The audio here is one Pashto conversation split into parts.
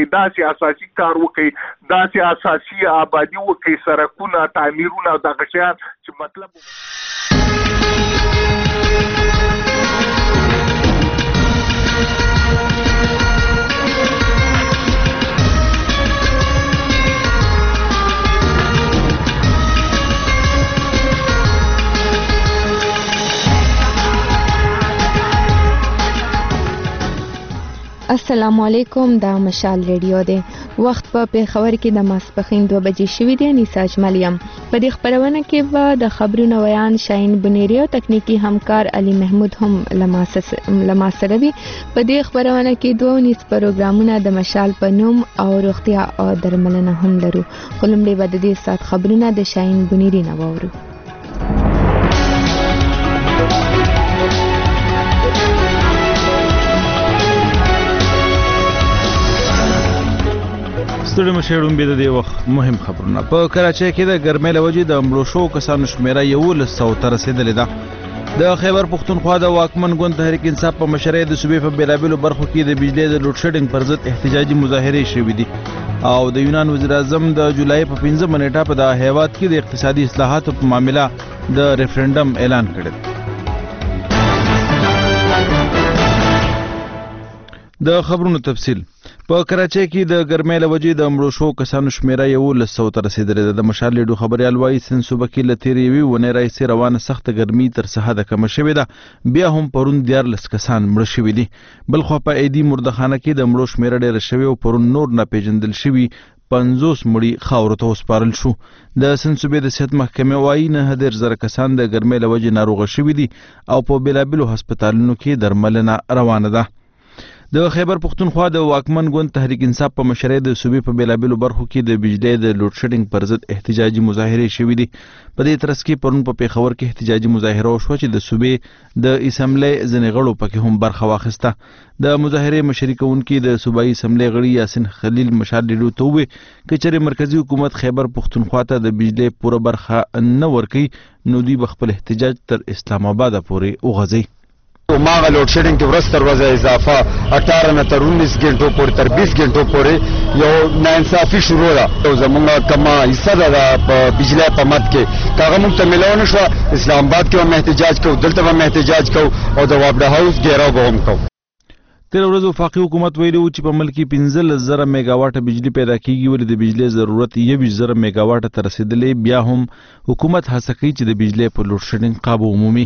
وکړي، داسې اساسي کار وکړي، داسې اساسي آبادي وکړي، سړکونه، تعمیرونه او دغه شیان چې مطلب السلام علیکم. دا مشال ریډیو دی. وخت په پیښور کې د ماسپښین 2 بجې شوي دي. نیسا اجمل یم. په دې خبرونه کې به د خبرونو ویان شاهین بنيري او تکنیکی همکار علي محمود هم لما سره وي. په دې خبرونه کې 2 نس پروګرامونه د مشال په نوم او روغتیا او درملنه هم لرو. خو لومړی به د دې سات خبرونه د شاهین بنيري نه واورو. ستړي مشهورون به د دې وخت مهم خبرونه. په کراچۍ کې د ګرمۍ له وجې د مړو شوو کسانو شمیره 1100 ته رسېدلې ده. د خیبر پښتونخوا د واکمن ګوند تحریک انصاف په مشرۍ د صوبې په بیلابیلو برخو کې د بجلی د لوډ شیډینګ پر ضد احتجاجي مظاهرې شوې دي او د یونان وزیر اعظم د جولای په 15 نیټه په د هیواد کې د اقتصادي اصلاحاتو په معاملې د ریفرنډم اعلان کړی. د خبرونو تفصیل. په کراچۍ کې د ګرمۍ له وجې د مړو شوو کسانو شمیره 1100 ته رسېدلې ده. د مشال لیډو خبریال وایي سند صوبه کې له تېرې یوې اونۍ راهیسې روانه سخته ګرمي تر سهاده کمه شوې ده. بیا هم پرون 14 کسان مړه شوي دي. بلخوا په ایدي مردخانه کې د مړو شمیره ډېره شوې او پرون نور ناپېژندل شوي 50 مړي خاورو ته وسپارل شو. د سند صوبې د صحت محکمې وایي 9,000 کسان د ګرمۍ له وجې ناروغه شوي دي او په بېلابېلو هسپتالونو کې درملنه روانه ده. د خیبر پښتونخوا د واکمن ګوند تحریک انصاف په مشرۍ د صوبې په بیلابیلو برخو کې د بجلی د لوډ شیډینګ پر ضد احتجاجي مظاهرې شوې دي. په دې ترڅ کې پرون په پیښور کې احتجاجي مظاهره وشوه چې د صوبې د اسمبلی ځینې غړو پکې هم برخه واخیسته. د مظاهرې مشري کوونکي د صوبایي اسمبلی غړي یاسین خلیل مشال لیډو ته وویل که چېرې مرکزي حکومت خیبر پښتونخوا ته د بجلی پوره برخه نه ورکوي نو دوی به خپل احتجاج تر اسلام آباد پورې وغځوي. ماغه لوډ شیډینګ کې ورځ تر ورځې اضافه 18 نه تر 19 غنټو پورې تر 20 غنټو پورې یو ناانصافي شروع ده. او زمونږ کما حصہ ده په بجلی په مد کې کاغه موږ ته ملو نه شو. اسلام آباد کې هم احتجاج کوو، دلته هم احتجاج کوو او د وابډه هاوس ګیراو به هم کوو. تیر ورځ وفاقي حکومت ویلي و چې په ملک کې 15,000 میگاواټه بجلی پیدا کیږي ولې د بجلی ضرورت 21,000 میگاواټه ته رسېدلې. بیا هم حکومت هڅه کوي چې د بجلی په لوډ شیډینګ قابو عمومي.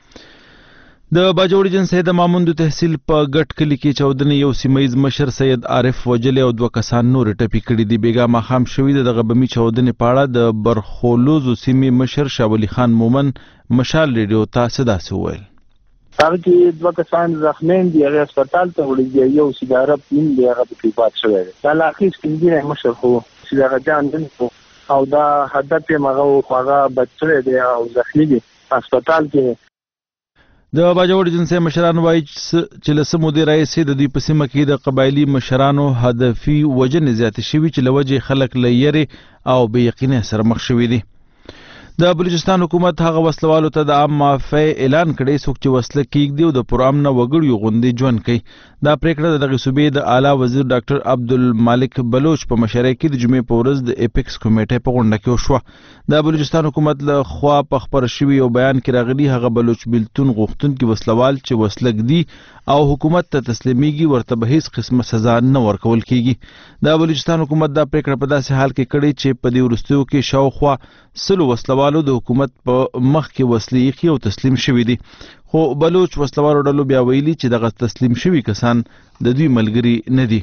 د باجوړي جنسي د ماموندو تحصیل په ګټ کلي کې چودنې یو سیمایز مشر سید عارف وجلې او 2 کسان نور ټپي کړي دي. بیګا ماښام شوي د دغه بمي چودنې په اړه د برخولوزو سیمې مشر شاولي خان مومن مشال ریډیو ته داسې وویل. هغه کې 2 کسان زخمیان دي، هغه هسپتال ته وړي دي. یو سیداره پین دی، هغه په پات شوی دی. دا لاخیس کې مشر خو سیداره جان دي او دا هدف یې هغه بچره دی او زخمی دي هسپتال کې. د باجوړي جنسي مشران وایي چې له څه مودې راهیسې د دوی په سیمه کې د قبایلي مشرانو هدفي وژنې زیاتې شوي چې له وجې خلک له یېرې او بې یقینۍ سره مخ شوي دي. د بلوچستان حکومت هغه وسلوالو ته د عام معافۍ اعلان کړی څوک چې وسله کیږدي او د پرامنه وګړیو غوندې ژوند کوي. دا پریکړه د دغه صوبې د اعلی وزیر ډاکټر عبدالمالک بلوچ په مشرۍ کې د جمعې په ورځ د اپیکس کمیټې په غونډه کې وشوه. د بلوچستان حکومت له خوا په خپره شوي یو بیان کې راغلي هغه بلوچ بیلتون غوښتونکي وسلوال چې وسله ږدي او حکومت ته تسلیمیږي ورته به هیڅ قسمه سزا نه ورکول کیږي. د بلوچستان حکومت دا پریکړه په داسې حال کې کړې چې په دې وروستیو کې شاوخوا 100 وسلوالو د حکومت په مخ کې وسلې ایښي او تسلیم شوي دي. خو بلوچ وسلوالو ډلو بیا ویلي چې دغه تسلیم شوي کسان د دوی ملګري نه دي.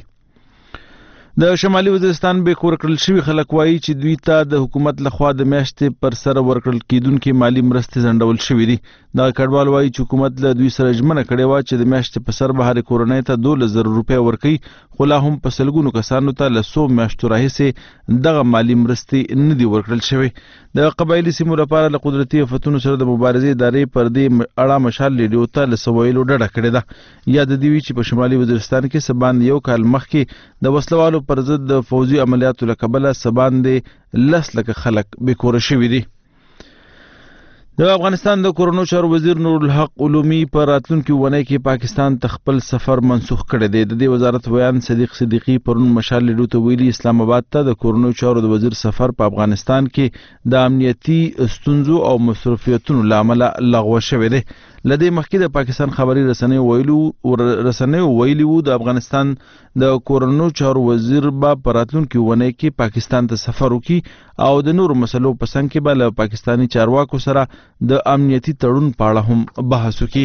د شمالي وزیرستان به کور کړل شوي خلک وایي چې دوی ته د حکومت لخوا د میاشتې پر سره ورکړل کیدونکې مالی مرستې ځنډول شوي دي. دغه کډوال وایي چې حکومت له دوی سره ژمنه کړې وه چې د میاشتې په سر به هرې کورنۍ ته 12,000 روپۍ ورکوي، خو لا هم په سلګونو کسانو ته له 100 میاشتو راهیسې دغه مالی مرستې نه دي ورکړل شوې. د قبایلي سیمو لپاره له قدرتي آفتونو سره د مبارزې ادارې پر دې اړه مشال لیډیو ته له څه ویلو ډډه کړې ده. یاد دې وي چې په شمالي وزیرستان کې څه باندې 1 کال مخکې د وسلوالو پر ضد د فوزي عملیاتو له کبله څه باندې 10 لکه خلک بېکوره شوي دي. د افغانستان د کورونو چارو وزیر نور الحق علومي پر راتلونکي اونۍ کې پاکستان ته خپل سفر منسوخ کړی دی. د دې وزارت بیان صدیق صدیقي پرون مشال لیډو ته ویلي اسلام آباد ته د کورونو چارو د وزیر سفر په افغانستان کې د امنیتي ستونزو او مصروفیتونو له امله لغوه شوی دی. لدې مخکې د پاکستان خبري رسنیو ویلي وو د افغانستان د کورونو چارو وزیر به په راتلونکي اونۍ کې پاکستان ته سفر وکړي او د نورو مسلو په څنګ کې به له پاکستاني چارواکو سره د امنیتي تړون په اړه هم بحث وکړي.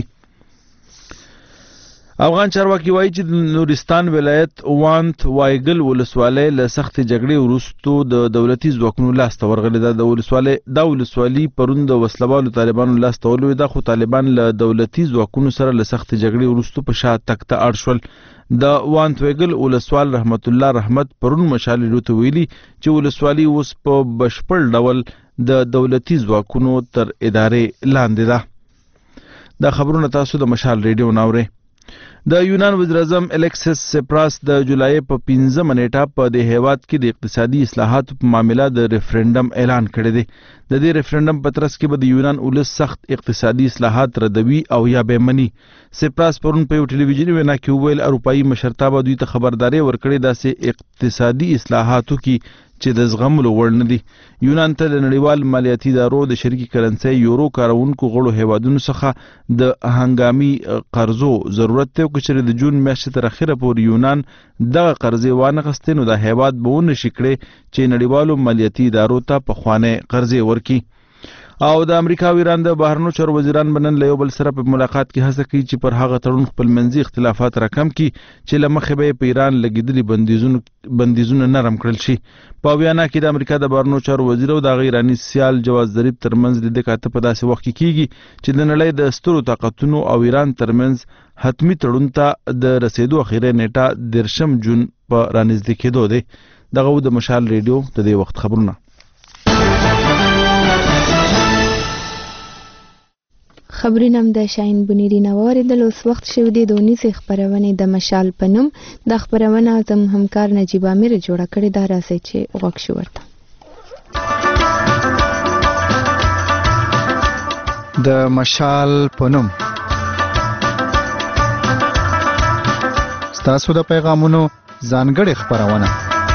افغان چارواکي وایي چې د نورستان ولایت وانت وایګل ولسوالۍ له سختې جګړې وروسته د دولتي ځواکونو لاسته ورغلې ده. دا ولسوالي پرون د وسلوالو طالبانو لاسته ولوېده ده، خو طالبان له دولتي ځواکونو سره له سختې جګړې وروسته په شا تګ ته اړ شول. د وانت وایګل ولسوال رحمت الله رحمت پرون مشال لیډو ته ویلي چې ولسوالي اوس په بشپړ ډول د دولتي ځواکونو تر ادارې لاندې ده. دا خبرونه تاسو د مشال ریډیو ناورئ. د یونان وزیر اعظم الیکسیس سپراس د جولای په 15 نیټه په د هیواد کې د اقتصادي اصلاحاتو په معاملې د ریفرندم اعلان کړی دی. د دې ریفرندم په ترڅ کې به د یونان ولس سخت اقتصادي اصلاحات ردوي او یا به مني. سپراس پرون په یو ټلویزیوني وینا کې وویل اروپایي مشرتابه دوی ته خبرداري ورکړې داسې اقتصادي اصلاحاتو کې چې د زغملو وړ نه دي. یونان ته د نړیوال مالیاتي ادارو د شریکي کرنسۍ یورو کاروونکو غړو هیوادونو څخه د هنګامي قرضو ضرورت دی. که چېرې د جون میاشتې تر اخره پورې یونان دغه قرضې وانخیستې نو دا هیواد به ونشي کړی چې نړیوالو مالیاتي ادارو ته پخوانۍ قرضې ورکړي. او د امریکا او ایران د بهرنیو چارو وزیران به نن له یو بل سره په ملاقات کې هڅه کوي چې پر هغه تړون خپلمنځي اختلافات راکم کړي چې له مخې به په ایران لګېدلي بندیزونه نرم کړل شي. په ویانا کې د امریکا د بهرنیو چارو وزیر او د ایراني سیال جواز ظریف ترمنځ لیدل کاته په داسې وخت کې کیږي چې د نړۍ د سترو طاقتونو او ایران ترمنځ حتمی تړون ته د رسیدو اخیری نیټه 10 جون په رانږدې کېدو دی. دغه د مشال ریډیو د دې وخت خبرونه. خبرونه هم د شاهین بنيري نه واوریدل. اوس وخت شوی دی د اونیزې خپرونې د مشال په نوم. د خپرونه زم همکار نجیب امیر جوړه کړې ده، راځئ چې غوږ شو ورته. د مشال په نوم ستاسو د پیغامونو ځانګړې خپرونه.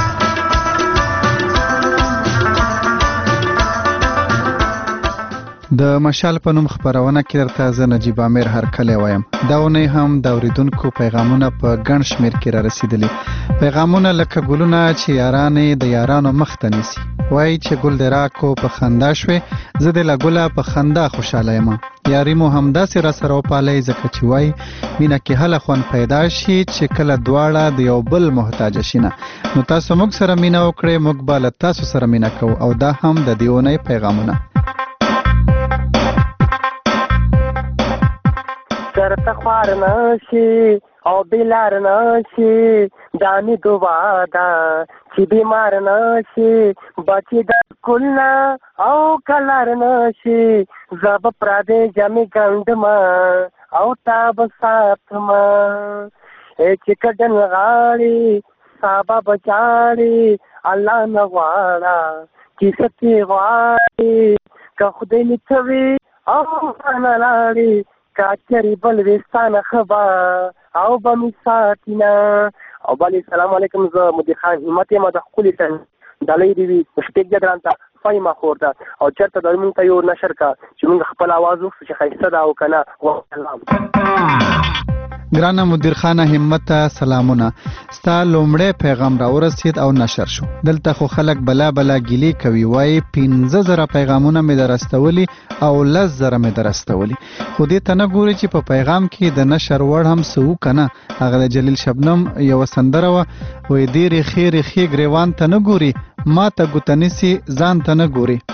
د مشال په نوم خپرونه کې درته زه نجیب امیر هرکلی وایم. دا اونۍ هم د اوریدونکو پیغامونه په ګڼ شمېر کې را رسېدلي. پیغامونه لکه ګلونه چې یارانې د یارانو مخ ته نیسي. وایي چې ګل د راکو په خندا شوې، زه د له ګله په خندا خوشحاله یم. یاري مو همداسې را سره وپالئ ځکه چې وایي مینه کې هله خوند پیدا شي چې کله دواړه د یو بل محتاجه شي نه. نو تاسو موږ سره مینه وکړئ، موږ به له تاسو سره مینه کوو. او دا هم د دې اونۍ پیغامونه. چرته خوار نشي او بیلار نشي، دانی دعا ده چې بیمار نشي، بچی د کلنا او کلار نشي، زب پردې جمی ګندما او تاب ساتما، چې کډن غاړي صابا بچاړي الله نه غواړه چې ستی غواړي که خدای نیتوي او نه لاړي کاچری بل وستانه خبا او بمی ساتینا. او بلی سلام علیکم، زه مدیر خان همت یم د خپلې سن ډالۍ دی وي شپږ جدران ته فایما خور ده او چېرته د مونږ ته یو نشر کا چې مونږ خپل آواز وکړو چې ښایسته ده او که نه. وسلام. ګرانه مدیر خانه همت سلامونه. ستا لومړی پیغام را ورسید او نشر شو. دلته خو خلک بلا بلا ګیلې کوي، وایي 15,000 پیغامونه مې درستولي او 10,000 مې درستولي. خو دې ته نه ګوري چې په پیغام کې د نشر وړ هم څه وکنه. هغه د جلیل شبنم یوه سندره وه، وایي دې ریښې ریښې ګریوان ته نه ګوري، ما ته ګوته نیسي ځان ته نه ګوري.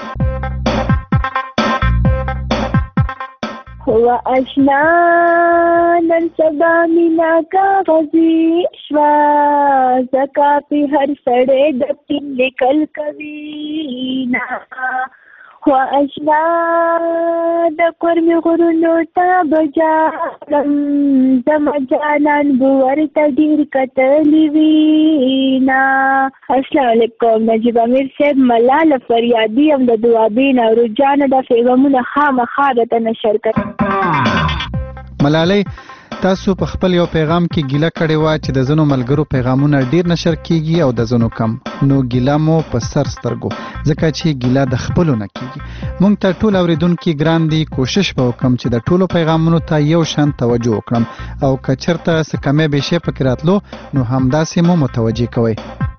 هو اشنا نن سبا مینا کاغذی شوا، زکا پی هر سڑے دپی لکل کوي نا. خوا اشنا د قرم غرونو ته بجالم زما جانان بورته ډیر کتلی وینا. السلام علیکم نجیب امیر صاحب، ملاله فریادي هم د دوابین او رجانه د پیغامونه خامخا درته نشر کړم. ملالۍ تاسو په خپل یو پیغام کې ګیله کړې وه چې د ځینو ملګرو پیغامونه ډیر نشر کیږي او د ځینو کم. نو ګیله مو په سر سترګو ځکه چې ګیله د خپلو نه کیږي. موږ ته ټول اوریدونکي ګران دي، کوشش به وکړم چې د ټولو پیغامونو ته یو شان توجه وکړم او که چېرته څه کمی بیشی پکې راتلو نو همداسې مو متوجه کوئ.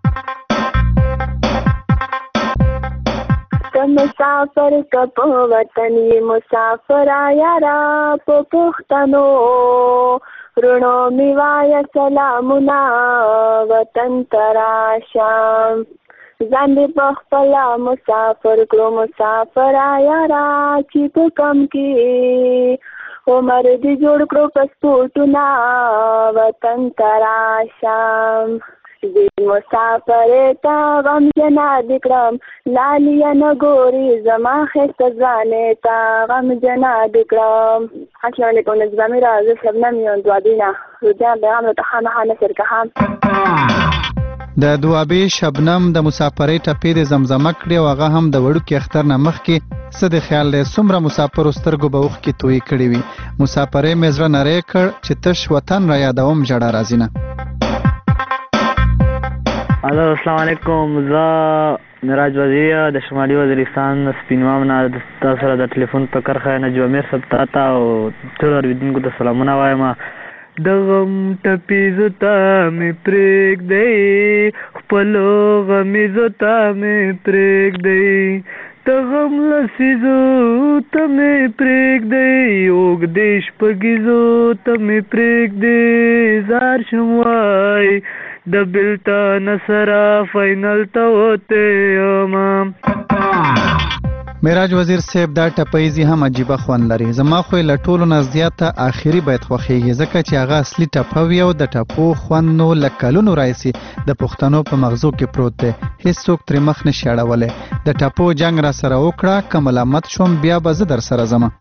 مسافر کپ وطن یہ مسافر آیا را پو پختنو رونو میوایا سلامنا وطن تراشام زاندی بخپلا مسافر کرو مسافر آیا را چی پو کم کی عمر دی جوڑ کرو پسپورتنا وطن تراشام. مسافر تا غم جنا دکرم لالیه نگوری زما خست زانه تا غم جنا دکرم. السلام علیکم نجیب امیر از شبنم یون دوابینا رجان بیغام رو تخامخا نشر کهام. د دوابې شبنم د مسافرۍ ټپې د زمزمه کړې او هغه هم د وړوکي اختر نه مخکې څه د خیال دی څومره مسافرو سترګو به اوښکې تویې کړې وي. مسافرۍ مې زړه نری کړ چې تش وطن را یادوم ژړا راځي نه. الو السلام علیکم، زه معراج وزیر د شمالي وزیرستان سپینوام نه تاسو سره د ټلیفون په کرښه نجیب امیر صاحب ته او ټولو اورېدونکو ته سلامونه وایم. د غم ټپیزو ته مې پرېږدئ خپلو غمیزو ته مې پرېږدئ د غم لسیزو ته مې پرېږدئ اوږدې شپږیزو ته مې پرېږدئ زار شم وای د بلتان سره فاینل ته وته ما. معراج وزیر صاحب دا ټپیزي هم عجیبه خوند لري. زما خو له ټولو نه زیاته آخري بیت خوښیږي ځکه چې هغه اصلي ټپه وي او د ټپو خوند نو له کلونو راهیسې د پښتنو په مغزو کې پروت دی، هیڅوک ترې مخ نشي اړولی. د ټپو جنګ را سره وکړه که ملامت شوم بیا به زه در سره ځمه.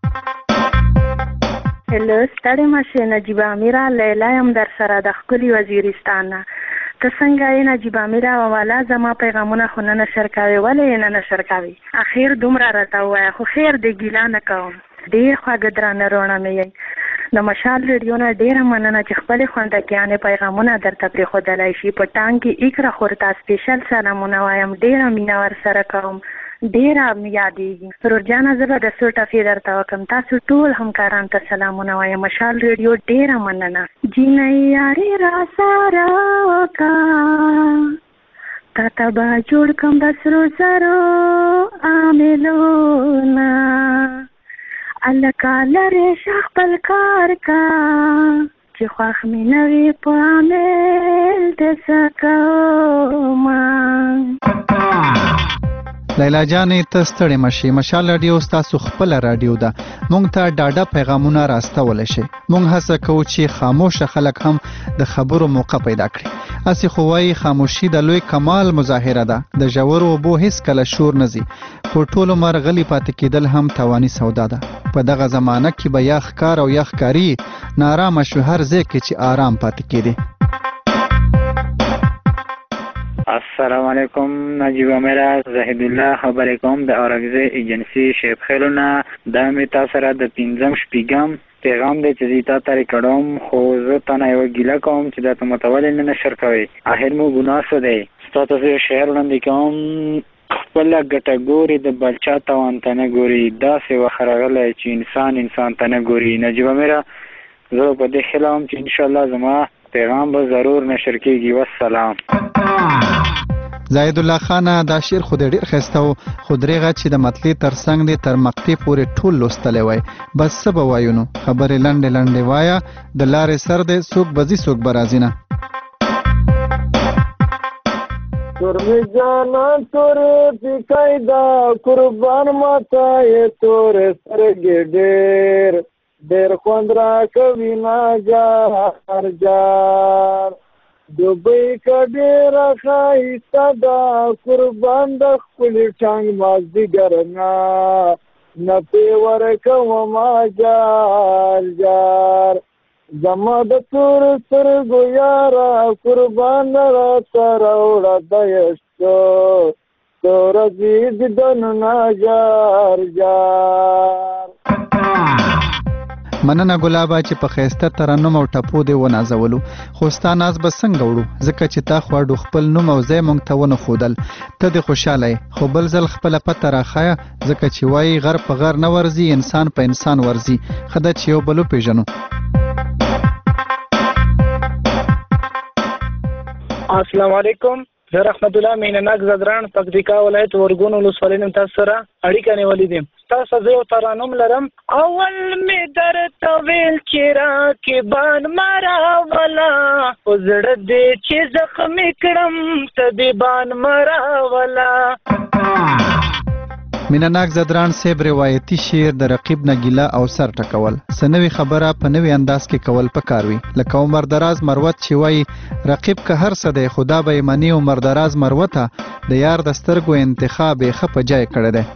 هلو ستړی مه شې نجیب امیره، لیلا یم در سره د ښکلي وزیرستان نه. ته څنګه یې نجیب امیره؟ والا زما پیغامونه خو نه نشر کوې، ولې یې نه نشر کوې؟ اخیر دومره راته ووایه خو خیر دی ګیله نه کوم. ډېر خواږه درانه روڼه مې یې. د مشال ریډیو نه ډېره مننه چې خپلې خوندکیانې پیغامونه درته پرېښودلی شي. په ټانګ کې اکره خورته سپیشل سلامونه وایم، ډېره مینه ورسره کوم، ډېره مې یادېږي. رورجانه زه به د څو ټپې درته وکړم. تاسو ټول همکارانو ته سلامونه وایم. مشال ریډیو ډېره مننه. جینۍ یارې را سره وکړه تا ته به جوړ کړم د سرو زرو عاملونه هلکه لرې شه خپل کار کا چې خوښ مې نه وي په عامل د څه کومه. لیلا جانې ته ستړې مه شې، مشال راډیو ستاسو خپله راډیو ده. موږ ته ډاډه پیغامونه راستولی شئ. موږ هڅه کوو چې خاموشه خلک هم د خبرو موقع پیدا کړي. هسې خو وایي خاموشي د لوی کمال مظاهره ده. د ژورو اوبو هیڅ کله شور نه ځي، خو ټول عمر غلی پاتې کېدل هم تاواني سودا ده. په دغه زمانه کې به یا ښکار او یا ښکاري نارامه شو هر ځای کې چې آرام پاتې کېدی. السلام علیکم نجیب امیر، زاهد الله خبرې کوم د اورګزۍ ایجنسي شیب خیلونه. دا مې تا سره د 5 شپږم پیغام دی چې زه تا ته کړم، خو زه تا نه یوه ګیله کوم چې دا ته ماته ولې نه نشر کوې. اخر مو ګناه څه دی؟ ستا ته زه یو شعر وړاندې کوم. خپله ګټه ګوري د بل چا توان ته نه ګوري، داسې وخت راغلی چې انسان ته نه ګوري. نجیب امیر زه په دې خیال وم چې انشاءالله زما پیغام به ضرور نشر کېږي. والسلام. زاهد الله خانه دا شعر خو دې ډېر ښایسته و، خو درېغه چې د مطلع تر څنګ دی تر مقطع پورې ټول لوستلی وای. بس څه به وایو نو، خبرې لنډې لنډې وایه، د لارې سر دی څوک به ځي څوک به راځي نه. تورمې جانان تورې پیکای دا قربان ماته یې تورې سترګې ډېر خوند را کوي ناجار جار دوبۍ که ډېره ښایسته ده قربان د ښکلي ټانګ مازدیګر نه پې ورکومه جار جار زما د تور سترګو یاره قربان راته راوړه د یشتو توره دیدنونه جار جار. مننه ګلابه چې په ښایسته ترنم او ټپو دې ونازولو، خو ستا ناز به څنګه وړو ځکه چې تا خواړو خپل نوم او ځای موږ ته ونه ښودل. ته دې خوشحاله یې، خو بل ځل خپله پته راښایه ځکه چې وایي غر په غر نه ورځي، انسان په انسان ورځي. ښه ده چې یو بل وپېژنو. السلام علیکم، زه رحمت الله مینناک زدران پکتیکا ولایت ورګون ولسوالۍ نن تاسو سره اړیکه نیولې دي. تاسو زه یو ترانم لرم. اول می درته ویل چې راکبان ما راوله خو زړه دې چې زخمي کړم طبیبان ما راوله. مینناک زدران صاحب روایتي شعر د رقیب نه ګیله او سر ټکول، څه نوې خبره په نوې انداز کې کول پکار وي. لکه عمر دراز مروت چې وایي رقیب که هر څه دی خدا به یې مني. عمر دراز مروته د یار د سترګو انتخاب یې ښه په جای کړی دی.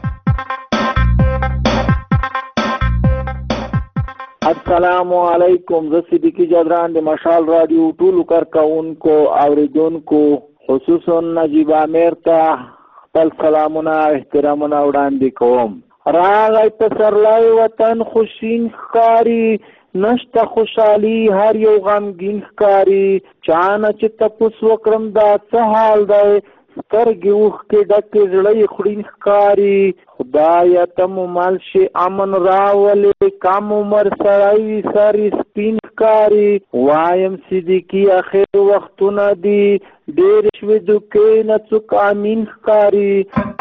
السلام علیکم، زه صدیقي جدران د مشال رادیو ټولو کارکوونکو اوریدونکو خصوصا نجیب امیر ته خپل سلامونه احترامونه وړاندې کوم. راغی پسرلی وطن خوشین ښکاري، نشته خوشحالي هر یو غمګین ښکاري. چانه چې تپوس وکړم دا څه حال دی، سترګې اوښکې ډکې زړه یې خوړین ښکاري. خدایه ته مو مل شي امن راولې، کم عمر سړی سر سپین ښکاري. وایم صدیقي اخر وختونه دي، ډېر شوې دوکې نه څوک امین ښکاري.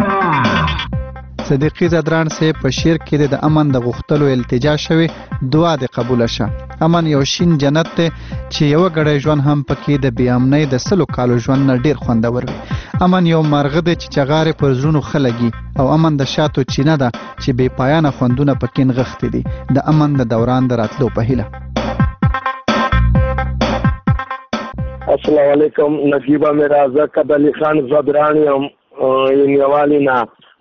صدیقي زدران صاحب په شعر کې د امن د غوښتلو التجا شوې، دعا دې قبوله شه. امن یو شین جنت دی چې یو غړی ژوند هم پکې د بې امنۍ د 100 کالو ژوند نه ډېر خوندور وي. امن یو مرغه دی چې چغارې پر زړونو ښه لګي، او امن د شاتو چینه ده چې بې پایانه خوندونه پکې نغښتي دي. د امن د دوران د راتلو په هیله. السلام علیکم، نجیب امیر زه قدلی خان زدران یم یونیوالي نه.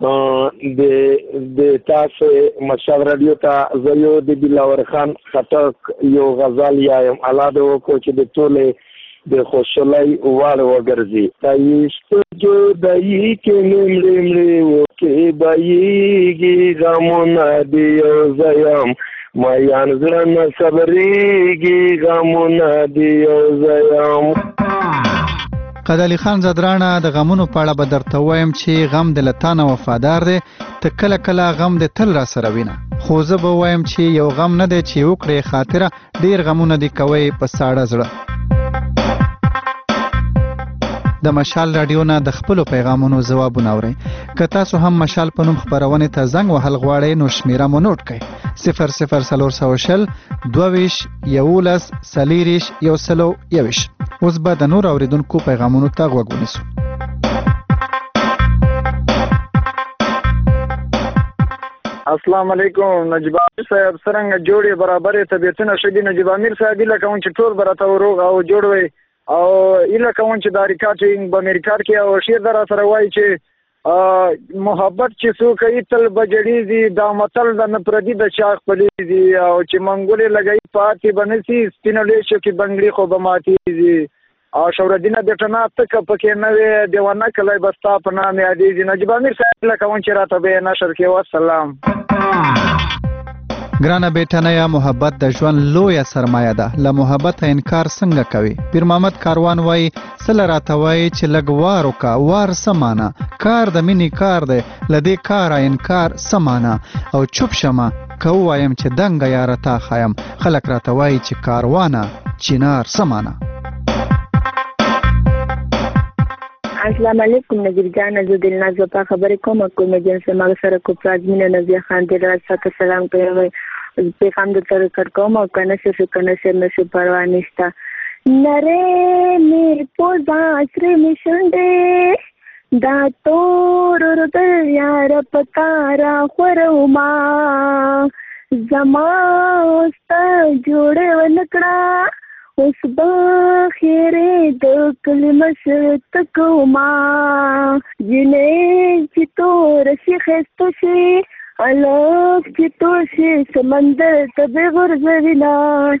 د تاسو مشال رادیو ته زه یو د بلاور خان خټک یو غزل یایم. الله دې وکړو چې د ټولې د خوشحالۍ وړ وګرځي. دایشت جدایي کې مړې مړې وکې بایېږي غمونه دې یو ځای یم، میان زړه نه صبرېږي غمونه دې یو ځای یم. قدلی خان زدرانه د غمونو په اړه به درته وایم چې غم د لتانه وفادار دی، ته کله کله غم د تل را سره وینه. خو زه به وایم چې یو غم نه دی چې وکړې خاطره، ډیر غمونه دی کوي په ساړه زړه. د مشال رادیو نه د خپلو پیغامونو ځوابونه اورئ. که تاسو هم مشال په نوم خپرونې ته زنګ وهل غواړئ نو شمیره مو نوټ کړئ: 00420 22 11 40 121. اوس به د نور اوریدونکو پیغامونو ته غوږ ونیسو. السلام علیکم نجیب امیر صاحب، څرنګه جوړې برابرې طبیعتونه ښه دي؟ نجیب امیر صاحب هیله کوم چې ټول به راته روغ او جوړ وي، او هیله کوم چې دا ریکارډینګ به مې ریکارډ کړي او شعر در سره وایي چې محبت چې څوک کوي تل به جړېږي، دا متل د نه پردي د چا خپلېږي، او چې منګولې لګوي پاتې به نه سي، سپینو لیشو کې بنګړي خو به ماتېږي، او شورالدینه د ټنا تکه پکې نه وي، دیوانه کلی به ستا په نام یادېږي. نجیب امیر صاحب هیله کوم چې راته به یې نشر کړي. والسلام. ګرانه بیټنیا، محبت د ژوند لویه سرمایه ده، له محبته انکار څنګه کوي؟ پیر محمد کاروان وایي سله راته وایي چې لږ وار وکړه، وار سمانه، کار د مینې کار دی، له دې کاره انکار سمانه، او چوپ شمه که ووایم چې دنګه یاره تا خایم، خلک راته وایي چې کاروانه چینار سمانه. السلام علیکم نجیب جان، زه دلناز په خبرې کوم کوم جنس ما سره کو پرازمینه نبی خان دې راځه سلام کوم، پیغام د تر کړ کوم او کنه څه پروا نشته. نره میر پوزا سره مشنده دا تور د یار پکارا خورما زما ست جوړ ونکړه اوس به خیرې د کلي مشر ته کومه جنۍ چې تور شي ښایسته شي الک چې تور شي سمندر ته به غورځوینه.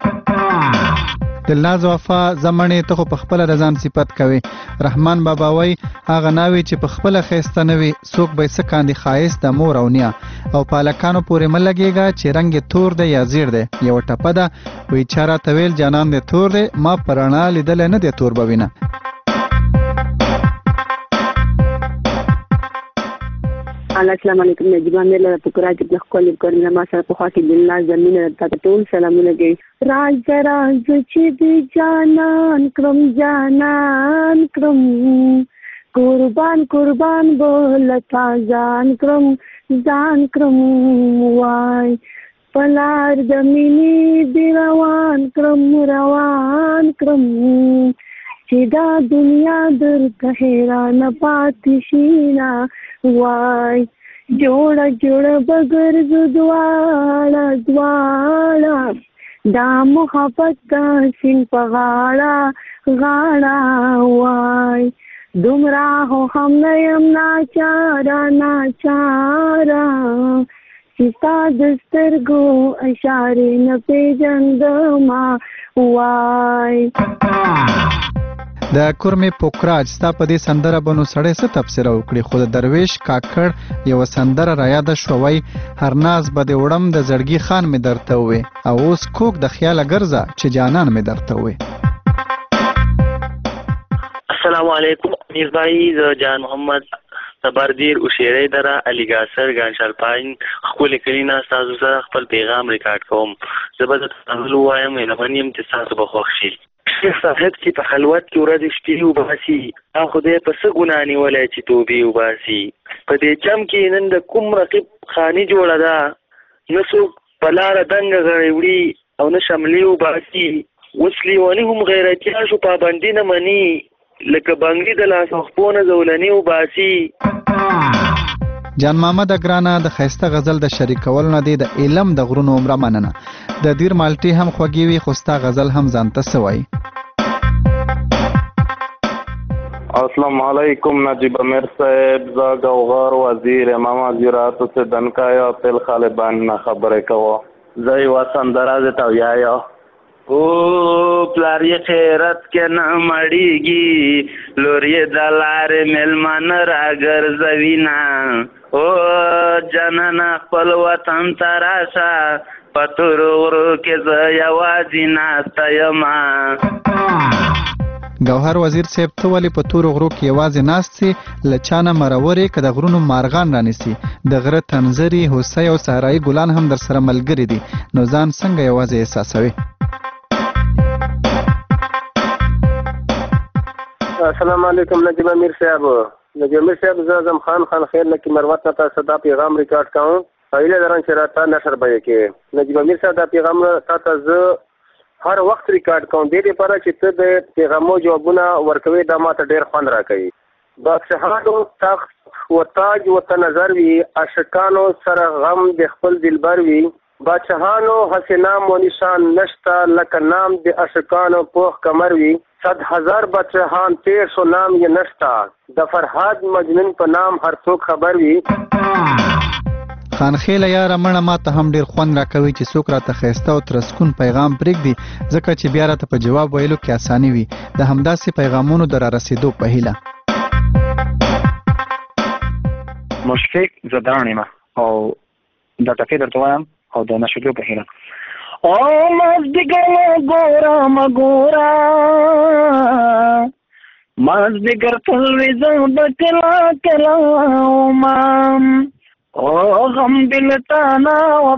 دلناز وفا زمانې ته خو په خپله د ځان صفت کوي. رحمان بابا وایي هغه ناوې چې په خپله ښایسته نه وي څوک به یې څه کاندي ښایست د مور او نیا او په هلکانو پورې مه لګېږه چې رنګ یې تور دی یا زیړ دی. یوه ټپه ده وایي چا راته ویل جانان دی تور دی ما په رڼا لیدلی نه دی تور به وینه. السلام علیکم نجیبه میر له پکرا چې د خپل کورنۍ ما سره په خوا کې دلناز زمینه ته ټول سلامونه کوي. راز راز چې دی جانان کړم قربان بولتا ځان کړم وای پلار د مینې دی روان کړم چې دا دنیا درته حیرانه پاتې شي نه وای جوړه بګرځو دواړه دا محبت دا سیند په غاړه وای دومره خو هم نه یم ناچاره چې ستا د سترګو اشارې نه پېژندمه وای. د کورمې پوکراج ستا په دې سندره به نو سړی څه تبصره وکړي خو د درویش کاکړ یوه سندره رایاده شوه وایي هر ناز به دې وړم د زړګي خان مې درته ووې او اوس کوک د خیاله ګرځه چې جانان مې درته ووې. السلام علیکم امیر بھائی زه جان محمد صبردیر اوشیری دره علی قاصر ګانشال پاین خپل کلینا تاسو سره خپل پیغام ریکارډ کوم. زه به تاسو وایم مهرباني یم چې تاسو به خوښ شي. شیخ صاحب چې په خلوت کې ورځې شپې وباسي او خدای په څه ګناه نیولی چې توبې وباسي. په دې چم کې نن د کوم رقیب خاني جوړه ده نه څوک په لاره دنګه غړی وړي او نه شملې وباسي. اوس لیوني هم غیرتیان شو پابندي نه مني لکه بنګړي د لاس خپو نه زولنې وباسي. جان محمد ګرانه د ښایسته غزل د شریکولو نه دی د علم د غرونو عمره مننه. د دیر مالټې هم خوږې وي خو ستا غزل هم ځانته څه وایي. السلام علیکم نجیب امیر صاحب زه ګوهر وزیر امام وزیراتو سے دنکا یا تل خالبان نه خبرې کوه. زه یوه سندره زه ته ویایا او پلار یې خیرت کې نه مړیږي لور یې د لارې مېلمانه راګرځوینه او جانانه خپل وطن ته راشه په تورو غرو کې زه یوازې ناسته یمه. ګوهر وزیر صاحب ته ولې په تورو غرو کې یوازې ناست سي له چا نه مرورې که د غرونو مارغان رانیسي د غره تنظري هوسۍ او صحرایي ګلان هم در سره ملګري دي نو ځان څنګه یوازې احساسوي. السلام علیکم نجیب امیر صاحب زه اعظم خان خیر لکه مروت نه تاسو دا پیغام ریکارډ کوم ایله درن چې راته نشر به کې نجیب امیر صاحب دا پیغام تاسو زه هر وخت ریکارډ کوم دې لپاره چې ته د پیغامو جوابونه ورکوي دا ماته ډېر خوند راکوي. بادشاهانو تخت و تاج و نظر وي عاشقانو سره غم د خپل دلبر وي بادشاهانو حسنام و نشان نشتا لکه نام د عاشقانو پوخ کمر وي 100,000 بادشاهان 1300 نام یې نشتا د فرهاد مجنون په نام هر څوک خبر وي. خانخیله یاره مړه ما ته هم ډېر خوند راکوي چې څوک راته ښایسته او ترسکون پیغام پرېږدي ځکه چې بیا راته په جواب ویلو کې اساني وي د همداسې پیغامونو د رارسېدو په هیله. مشفق زدان یم او دا ټکي درته وایم او د نشدو په هیله. او مازدیګر مګورا مازدیګر تل وزم بکلا مام او غم دلتانا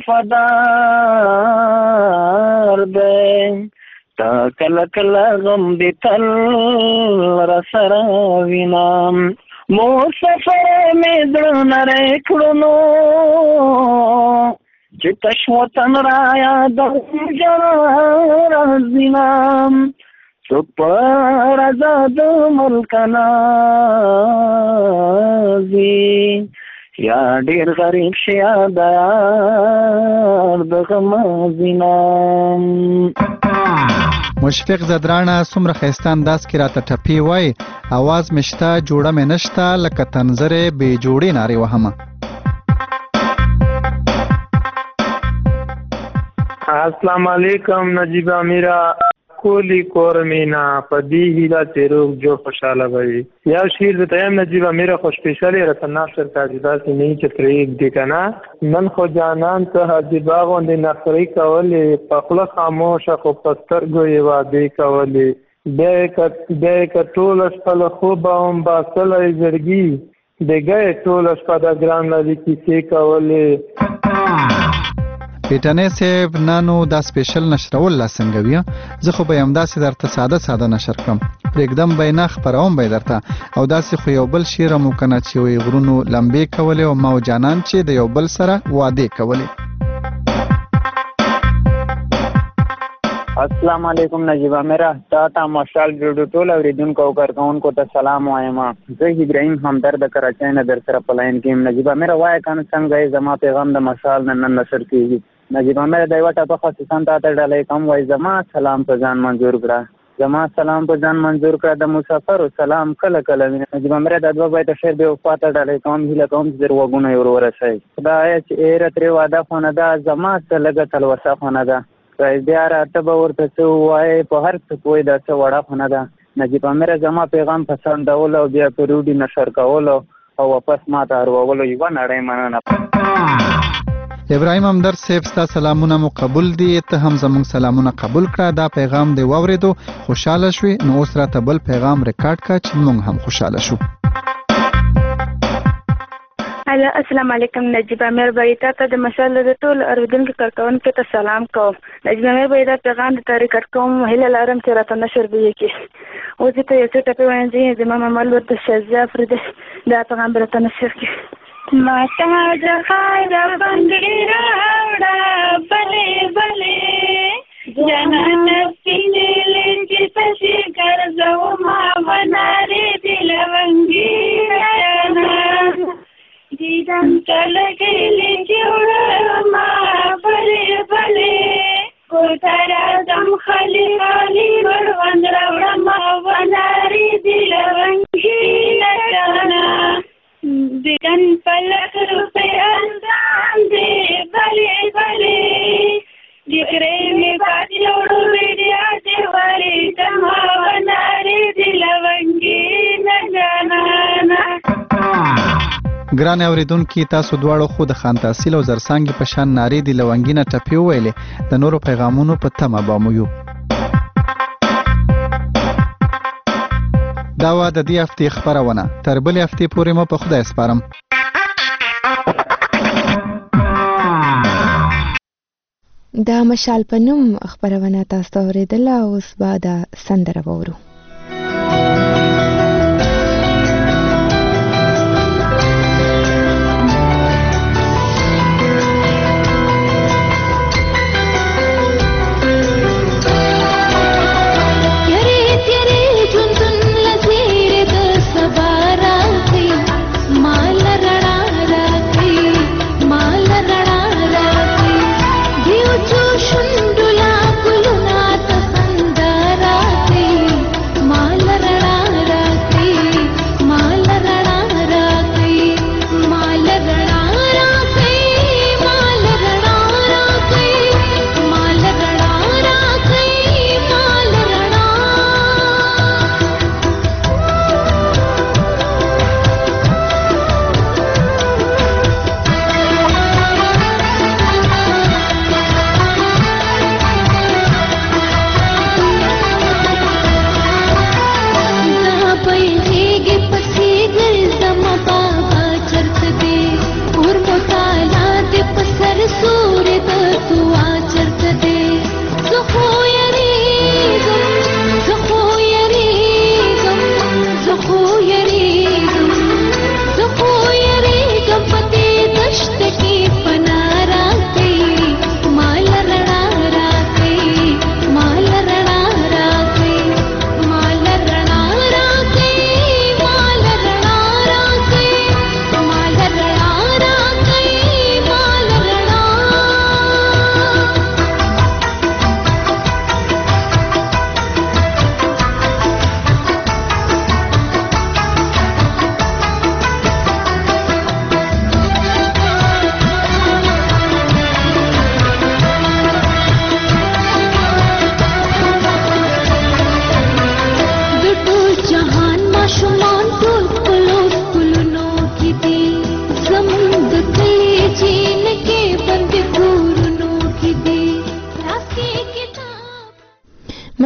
وفادار دے تا کل غم دتل رسرا وینام مو سفر میں درن ریکھڑنو چتش وطن رایا دم جرا زینام سپر آزاد ملکنا زی یا ډیر غریب شیا دار د غمازینام. مشفق زدرانه څومره ښایسته انداز کې راته ټپې وای، اواز مې شته جوړه مې نشته، لکه تنظرې بې جوړې نارې وهمه. السلام علیکم نجیب امیرا کولی کور مینا پدی هیلا تیروک جو خوشحاله بھئی. یا شیر د تیم نجیب امیرا خوش پیشالی رتنا سر کاجدا سی نہیں چتریک دیکنا من خو جانان ته حاجی باغون دی نخری کولی پخله خاموش خو پستر گوی وادی کولی بے کټول خپل خوب هم باسل زړګي دغه ټول شپه د ګران لري کیسې کولی. پیټنې صاحب نانو دا سپیشل نشرول لا څنګه وي؟ زه خو به همداسې درته ساده نشر کړم، پرېږدم به یې نه خپروم به یې درته. او داسې خو یو بل شعر هم وکنه چې وایي غرونو لمبې کولې او ما او جانان چې د یو بل سره وعدې کولې. السلام علیکم نجیب امیرا تا مشال ریډیو ټول اوریدونکو او کارکونکو ته سلام وایم. زه ابراهیم همدرد کراچۍ نه در سره په لاین کې یم. نجیب امیرا وایه کنه څنګه یې زما پیغام د مشال نن نشر کېږي. نجیب امیرا د یوه ټپه خصوصا تا ته ډالۍ کوم، وایي زما سلام په ځان منظور کړه، زما سلام په ځان منظور کړه، د مسافرو سلام کله کله وینه. نجیب امیرا دا دوه بیته شعر بې وفا ته ډالۍ کوم، هیله کوم چې در وګونه یې ور ورسوئ. خدایه چې ایره ترې واده خو نه ده، زما څه لږه تلوسه خو نه ده، بیا راته به ورته څه ووایې په هر څه پوهې دا څه وړه خو نه ده. نجیب امیرا زما پیغام پسندولو او بیا په روډي نشر کولو او واپس ما ته اړولو یوه نړۍ مننه. ابراهیم همدرد صاحب ستا سلامونه مو قبول دي، ته هم زموږ سلامونه قبول کړه. دا پیغام دې واورېدو خوشحاله شوې، نو اوس راته بل پیغام ریکارډ کړه چې موږ هم خوشحاله شو. هلو السلام علیکم نجیب امیر بھائی، تا ته د مشال د ټول اوریدونکو کارکونکو ته سلام کوم. نجیب امیر بھائی دا پیغام د ریکارډ کوم، هیله لرم چې راته نشر به یې کړي. اوس ته یو څه ټپې وایم چې زما ممل ورته شازیا فرده دا پیغام به راته نشر کړي. ماته د خیر بنګړي راوړه بلې بلې جنان سپینې لنجې پسې ګرځومه ونارې دې لونګي جانان دیدن کلګې لنجې وړمه بلې بلې کوټه راځم خالي خالي وړوند راوړمه ونارې دې لونګي جانان دیدن پلک روپے اندام دے بلے بلے دیکھرے میں بات لوڑو میڈیا دے والی تمہا ونارے دلونگی نجانانا. ګران اوریدونکي تاسو دواړو خو د خان تحصیل او زرسانګي په شان نارې د لونګي نه ټپې وویلې، د نورو پیغامونو په تمه به مو یو. دا وه د دې هفتې خپرونه، تر بلې هفتې پورې مو په خدای سپارم. دا مشال په نوم خپرونه تاسو ته اورېدله. اوس به دا سندره واورو.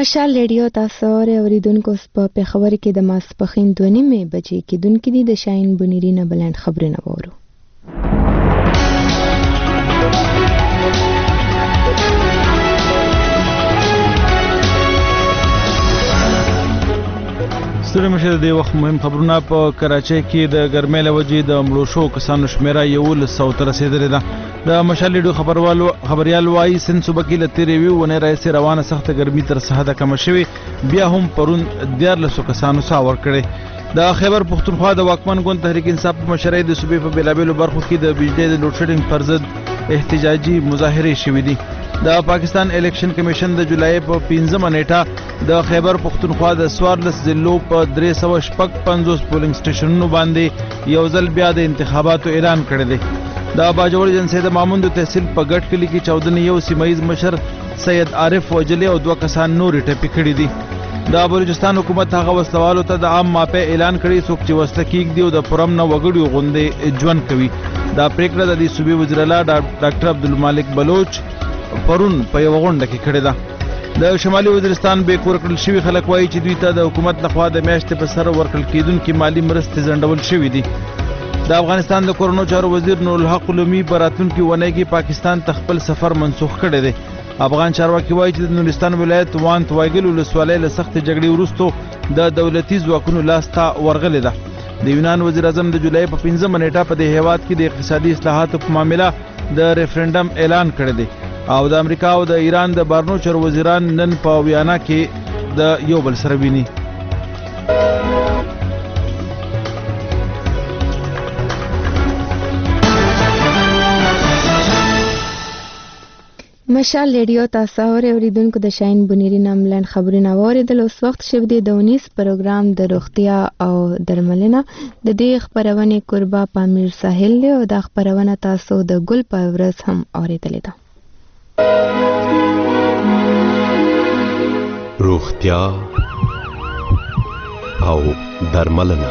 مشال ریډیو تاسو اوریدونکو په پیښور کې د ماسپښین 2:30 بجې کېدونکې دي د شاهین بنيري نه بلند خبرونه وورو. ستړي مشه د وخت مهم خبرونه په کراچۍ کې د ګرمۍ له وجې د مړو شوو کسانو شمیره 100 ته رسېدلې ده. د مشال ریډیو خبریال وایي سند صوبه کې له تېرې ونې راهیسې روانه سخته ګرمي تر سهده کمه شوې، بیا هم پرون 1400 کسانو ساه ورکړې. د خیبر پښتونخوا د واکمن ګوند تحریک انصاف په مشرۍ د صوبې په بېلابېلو برخو کې د بجلۍ د لوډ شیډینګ پر ضد احتجاجي مظاهرې شوې دي. د پاکستان الیکشن کمیشن د جولای په 15 نیټه د خیبر پښتونخوا د 14 ضلعو په 355 پولینګ سټیشنونو باندې یو ځل بیا د انتخاباتو اعلان کړی دی. د باجوړ جنسید ماموند تحصیل په ګټ کلی کې 14 یو سیمایز مشر سید عارف وجلی او 2 کسان نور ټپي کړي دي. د بلوچستان حکومت هغه وسلوالو ته د عام ماپې اعلان کړی څوک چې وسله کېږدي او د پرم نه وګړي غوندې ژوند کوي. دا پریکړه د دې صوبې وزیر اعلی ډاکټر عبدالمالک بلوچ پرون په یو غونډه کې کړې ده. د شمالي وزیرستان به کور کړل شوی خلک وایي چې دوی ته د حکومت لخوا د میاشتې په سر ورکړل کېدونکې مالی مرستې ځنډول شوې دي. د افغانستان د کورونو چارو وزیر نور الحق لومي په راتلونکي اونۍ کې پاکستان ته خپل سفر منسوخ کړی دی. افغان چارواکي وایي چې د نورستان ولایت وانت وایګل ولسوالۍ له سختې جګړې وروسته د دولتي ځواکونو لاس ته ورغلې ده. د یونان وزیر اعظم د جولای په 15 نیټه په دې هیواد کې د اقتصادي اصلاحاتو په معاملې د ریفرنډم اعلان کړی دی او د امریکا او د ایران د بهرنیو چارو وزیران نن په ویانا کې د یو بل سره ویني. مشال ریډیو تاسو اوریدونکو د شاهین بنيري نام لاند خبرونه واوریدل. اوس وخت شوی دی د 19 پروګرام د روغتیا او درملنه. د دې خبرونه قربا پامیر ساحل له او د خبرونه تاسو د ګل په ورځ هم اوریدلې ده. روغتیا او درملنه.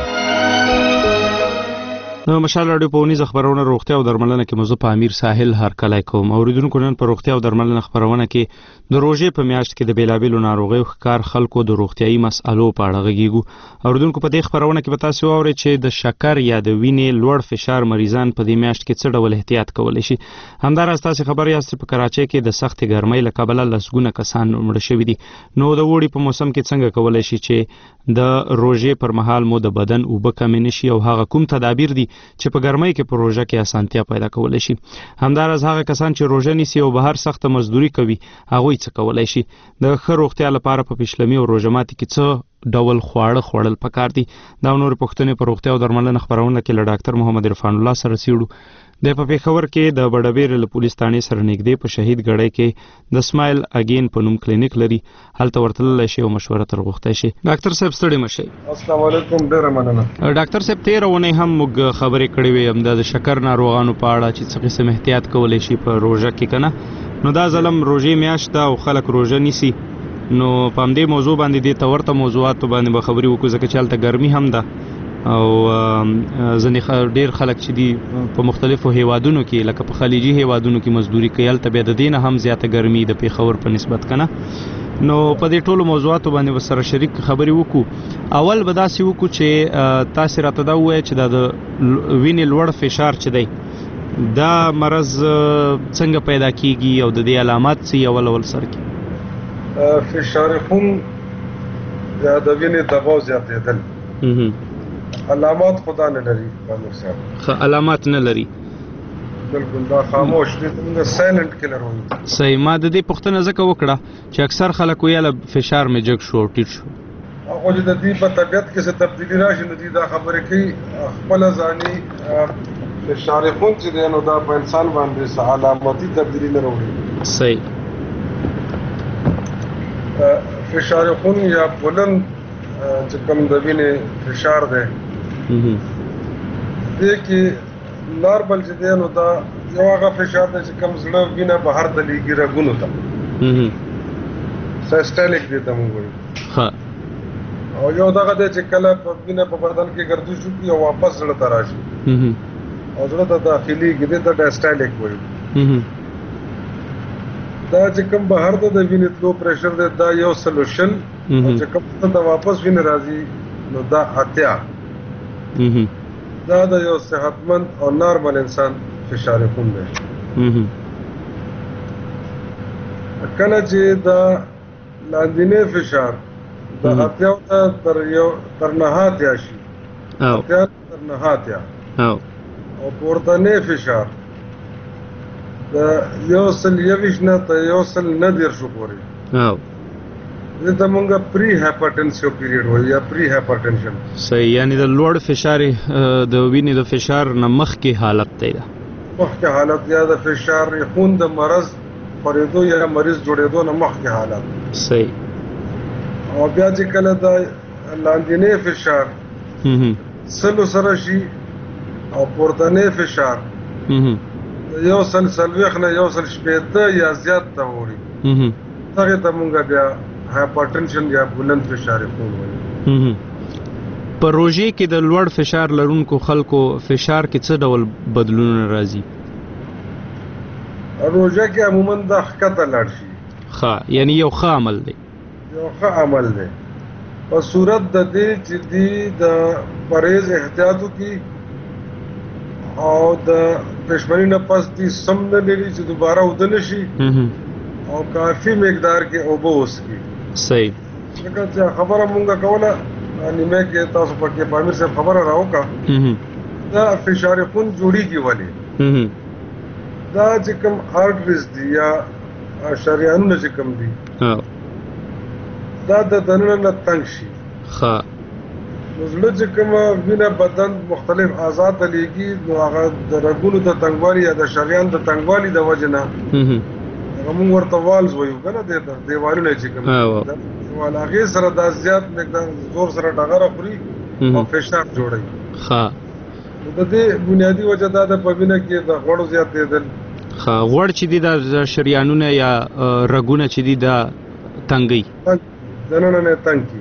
نو مشال راډیو په ونیز خبرونه روغتیا او درملنه کې موضوع په امیر ساحل هر کله کوم. اوریدونکو نن په روغتیا او درملنه خبرونه کې د روژې په میاشت کې د بیلابېلو ناروغیو ښکار خلکو د روغتیایي مسالو په اړه غږیږو. اوریدونکو په دې خبرونه کې به تاسو واورئ چې د شکر یا د وینې لوړ فشار مریضان په دې میاشت کې څه ډول احتیاط کولی شي. همداراز تاسو خبر یاست په کراچۍ کې د سختې ګرمۍ له کبله لسګونه کسان مړه شوي دي. نو د اوړي په موسم کې څنګه کولی شي چې د روژې پر مهال مو د بدن اوبه کمې نشي او هغه کوم تدابیر دي چې په ګرمۍ کې په روژه کې اسانتیا پیدا کولی شي. همداراز هغه کسان چې روژه نیسي او بهر سخته مزدوري کوي هغوی څه کولی شي. د ښه روغتیا لپاره په پیشلمي او روژه ماتي کې څه ډول خواړه خوړل پکار دي. دا نور پوښتنې په روغتیا او درملنه خبرونه کې له ډاکټر محمد عرفان الله سره څېړو. د په پیښور کې د بډابیر له پولیس تانې سره نږدې په شهید ګړی کې د سمایل اگین په نوم کلینیک لري. هلته ورتللی شي او مشوره تر غوښتی شي. ډاکټر صاحب ستړي مشئ. السلام علیکم. ډېره مننه. ډاکټر صاحب تېره اونۍ هم موږ خبرې کړې وې د شکر ناروغانو په اړه چې څه قسم احتیاط کولی شي په روژه کې که نه. نو دا ځلم روژې میاشت ده او خلک روژه نیسي. نو په همدې موضوع باندې دې ته ورته موضوعاتو باندې به خبرې وکړو ځکه چې هلته ګرمي هم ده او ځینې ډېر خلک چې دي په مختلفو هیوادونو کې لکه په خلیجي هیوادونو کې مزدوري کوي هلته بیا د دې نه هم زیاته ګرمي د پیښور په نسبت که نه. نو په دې ټولو موضوعاتو باندې به سره شریک خبرې وکړو. اول به داسې وکړو چې تاسې راته دا ووایه چې دا د وینې لوړ فشار چې دی دا مرض څنګه پیدا کیږي او د دې علامات څه اول سر کې؟ فشار خون یا د وینې دباو زیاتېدل علامات خدا نه لري. علامات نه لري. بالکل دا خاموش دي موږ سایلنت کلر وایو. صحیح. ما د دې پوښتنه ځکه وکړه چې اکثر خلک ویل فشار مې جګ شو او ټیټ شو. هغه چې د دې په طبیعت کې څه تبدیلی راشي نو دا خبره کوي خپل ځاني فشار خون چې دی نو دا په انسان باندې علاماتي تبدیلی نه راوړي. صحیح. فشار خون یا بلند چې کوم د وینې فشار دی دې کې نارمل چې دی نو دا یو هغه فشار دی چې کوم زړه وینه بهر ته لیږي رګونو ته سیسټالیک دی ته موږ وایو. او یو دغه دی چې کله په وینه په بدن کې ګردش وکړي او واپس زړه ته راشي او زړه ته داخليږي دې ته ډایسټالیک وایو. دا چې کوم بهر ته د وینې تلو پریشر دی دا 130 او چې کوم ته واپس وینې راځي نو دا 80 دا د یو صحتمند او نارمل انسان فشار خون دی. کله چې دا لاندینی فشار د 80 تر 90 شي 80 تر 90 او پورتنی فشار د 120 نه ته 190 پورې دته مونږه پری هایپرټنسیو پیریډ وایي یا پری هایپرټنشن. صحیح، یعنی د لوړ فشار د وینې د فشار نه مخکې حالت دی، مخکې حالت یا د فشار خون د مرض خورېدو یا مریض جوړېدو نه مخکې حالت. صحیح. او بیا چې کله د لاندینی فشار سلو سره شي او پورتنی فشار 140 نه 180 یا زیات ته وړي هغه ته مونږ بیا هایپرټنشن یا بلند فشار خون وایي. په روژې کې د لوړ فشار لرونکو خلکو فشار کې څه ډول بدلونونه راځي؟ روژه کې عموما د ښکته لاړ شي. ښه، یعنی یو ښه عمل دی. یو ښه عمل دی په صورت د دې چې دی د پرهیز احتیاط وکړي او د پښمنۍ نه پس دې سم نه لري چې دوباره اوده نه شي او کافي مقدار کې اوبه وڅښي. صحیح. ځکه چې خبره مونږ کوله نیمه کې تاسو پکې پامیر صاحب خبره راوکړه دا فشار خون جوړیږي ولې دا چې کوم آرټریز دي یا شریانونه چې کوم دي دا د دننه نه تنګ شي. ښه، نو زړه چې کوم وینه بدن مختلف اعضاء ته لیږي نو هغه د رګونو د تنګوالي یا د شریان د تنګوالي د وجې نه موږ ورته والز وایو که نه دیوالونه چې کوم هغې سره دا زیات مقدار زور سره ډغره خوري او فشار جوړوي. ښه، د دې بنیادي وجه دا ده په وینه کې د غوړو زیاتېدل. ښه، غوړ چې دي دا شریانونه یا رګونه چې دي دا تنګي دننه نه تنګ کي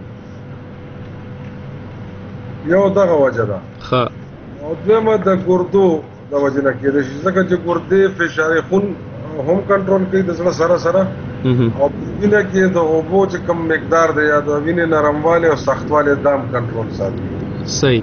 یو دغه وجه ده. ښه، او دویمه د ګردو د وجې نه کېدای شي ځکه چې ګردې فشار خون هم کنټرول کوي د زړه سره سره او وینه کې د اوبو چې کم مقدار دی یا د وینې نرموالی او سختوالی دام کنټرول ساتي. صحیح.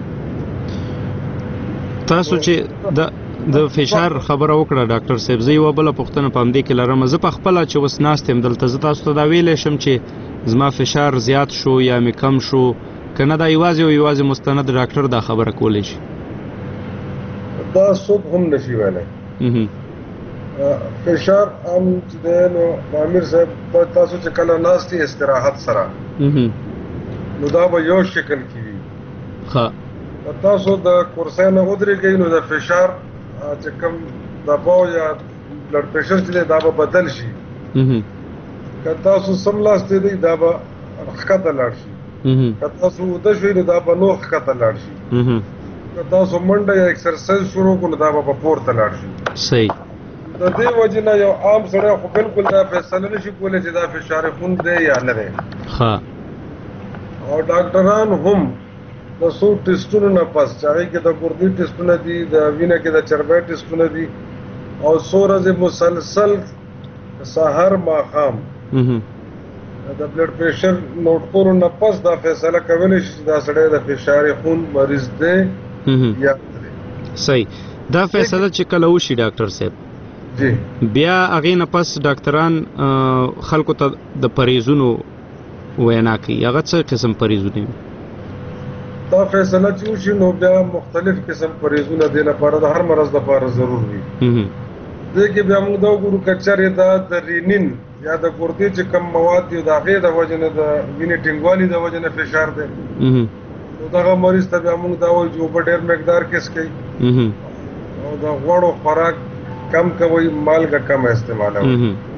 تاسو چې د فشار خبره وکړه ډاکټر صاحب، زه یوه بله پوښتنه په همدې کې لرم. زه په خپله چې اوس ناست یم دلته زه تاسو ته دا ویلی شم چې زما فشار زیات شو یا مې کم شو که نه دا یوازې مستند ډاکټر دا خبره کولی شي؟ دا څوک هم نشي ویلی. فشار عام چې دی نو امیر صاحب تاسو چې کله ناست یې استراحت سره نو دا به یو شکل کې وي. ښه، تاسو د کرسۍ نه ودرېږئ نو د فشار چې کوم دباو یا بلډ پریشر چې دی دا به بدل شي. که تاسو سملاستې دی دا به ښکته لاړ شي، که تاسو اوده شوئ نو دا به نور ښکته لاړ شي، که تاسو منډه یا اکسرسایز شروع کړو نو دا به پورته لاړ شي. صحیح. د دې وجې نه یو عام سړی خو بالکل دا فیصله نشي کولی چې دا فشار خون دی یا نه دی. ښه، او ډاکټران هم د څو ټیسټونو نه پس چې هغې کې د ګردې ټیسټونه دي د وینه کې د چربۍ ټیسټونه دي او څو ورځې مسلسل سهار ماښام د بلډ پریشر نوټ کولو نه پس دا فیصله کولی شي چې دا سړی د فشار خون مریض دی یا نه دی. صحیح. دا فیصله چې کله وشي ډاکټر صاحب بیا هغې نه پس ډاکټران خلکو ته د پرهیزونو وینا کوي. هغه څه قسم پرهیزونه وي؟ دا فیصله چې وشي نو بیا مختلف قسم پرهیزونه دې لپاره د هر مرض لپاره ضرور وي. دې کې بیا موږ دا وګورو که چېرې دا د رینین یا د ګردې چې کم مواد دي د هغې د وجې نه د وینې ټینګوالي د وجې نه فشار دی نو دغه مریض ته بیا موږ دا وایو چې اوبه ډېر مقدار کې څښئ او د غوړو خوراک کم کوئ، مالګه کم استعمالوئ.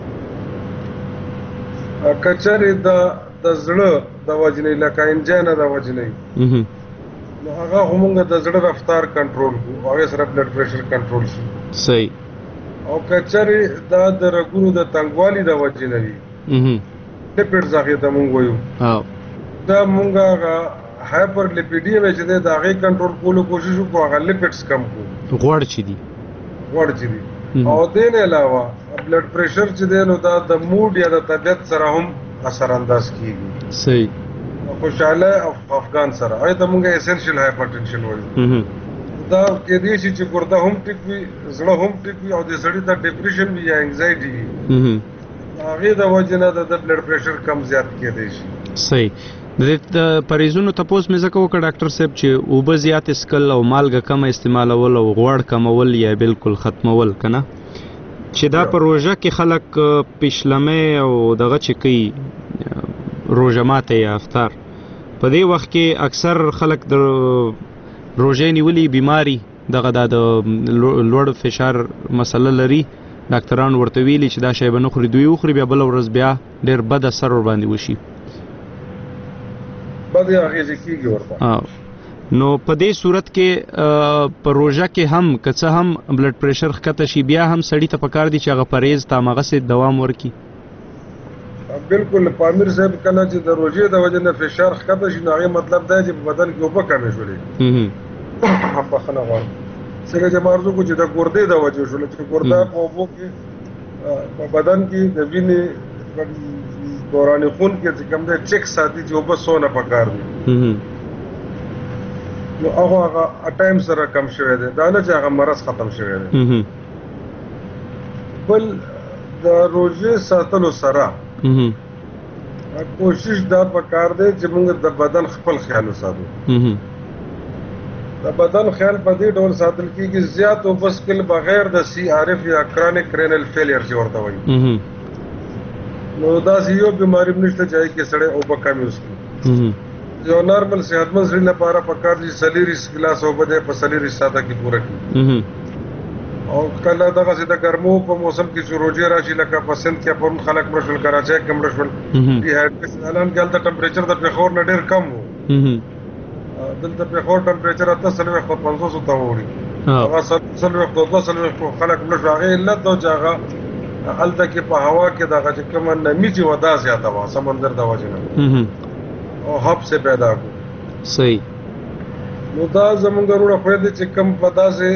که چېرې د زړه د وجې نه لکه انجینه د وجې نه نو هغه خو موږ د زړه رفتار کنټرول کړو، هغې سره بلډ پریشر کنټرول شي. صحیح. او که چېرې دا د رګونو د تنګوالي د وجې نه وي لیپیډز هغې ته موږ وایو دا موږ هغه هایپر لیپیډیم چې دی د هغې کنټرول کولو کوشش وکړو، هغه لیپیډز کم کړو. غوړ چې دي او دې نه علاوه بلډ پریشر چې دی نو دا د موډ یا د طبیعت سره هم اثر انداز کیږي. صحیح. خوشاله او افغان سره هغه ته موږ اسنشل هایپرټنشن وایو. دا کې دې چې ګرده هم ټیک وي، زړه هم ټیک وي او د سړي ته ډیپریشن وي یا انزایټي وي، هغه د وجه نه د بلډ پریشر کم زیات کېدای شي. صحیح. د پریزونو تپوس مې ځکه وکړ ډاکټر صاحب چې اوبه زیات اسکل او مالګه کم استعمالول او غوړ کمول یا بالکل ختمول کنه چې دا په روژه کې خلک پیشلمې او دغه چې کوي روژه ماته یا افطار په دې وخت کې اکثر خلک د روژې نیولې بیماری دغه د لوړ فشار مسله لري، ډاکټران ورته ویلي چې دا شی به نه خوري، دوی وخوري بیا بله ورځ بیا ډېر بد اثر ورباندې وشي. بدې اغېزې کېږي ورته. نو په دې صورت کې په روژه کې هم که څه هم بلډ پریشر ښکته شي بیا هم سړي ته پکار دي چې هغه پرهیز ته هماغسې دوام ورکړي. بالکل پامیر صاحب کله چې د روژې د وجې نه فشار ښکته شي نو هغې مطلب دی چې په بدن کې اوبه کمې شولې. بخښنه غواړم څنګه چې ما عرض وکړو چې د ګردې د وجې شوله چې ګرده په اوبو کې په بدن کې د وینې دوران خون کې چې کوم دی چیک ساتي چې اوبه څونه پکار دي نو هغه ټایم سره کم شوی دی، دا نه چې هغه مرض ختم شوی دی. بل د روژې ساتلو سره کوشش دا پکار دی چې موږ د بدن خپل خیال وساتو. د بدن خیال په دې ډول ساتل کېږي زیات اوبه څښل بغیر د سی آر اف یا کرونیک رینل فیلیر چې ورته وایي نو داسې یو بیماري نشته چې هغې کې سړی اوبه کمې وڅښي. یو نارمل صحتمند سړي لپاره پکار دي 40 ګلاس اوبه دی په 40 ساعته کې پوره کړي. او کله دغسې د ګرمو په موسم کې چې روژې راشي لکه په سند کې پرون خلک مړه شول، کراچۍ کې مړه شول، ډیهایډریشن الان کې هلته ټمپریچر د پېښور نه ډېر کم و، دلته پېښور ټمپریچر 48 په 500 ته وړي، هغه 40 دوه خلک مړه شو. هغې علت دا چې هغه هلته کې په هوا کې دغه چې کومه نمي چې وه دا زیاته وه سمندر د وجې نه او حبس پیدا کړو. صحیح. نو دا زمونږ وروڼه خوی دی چې کوم په داسې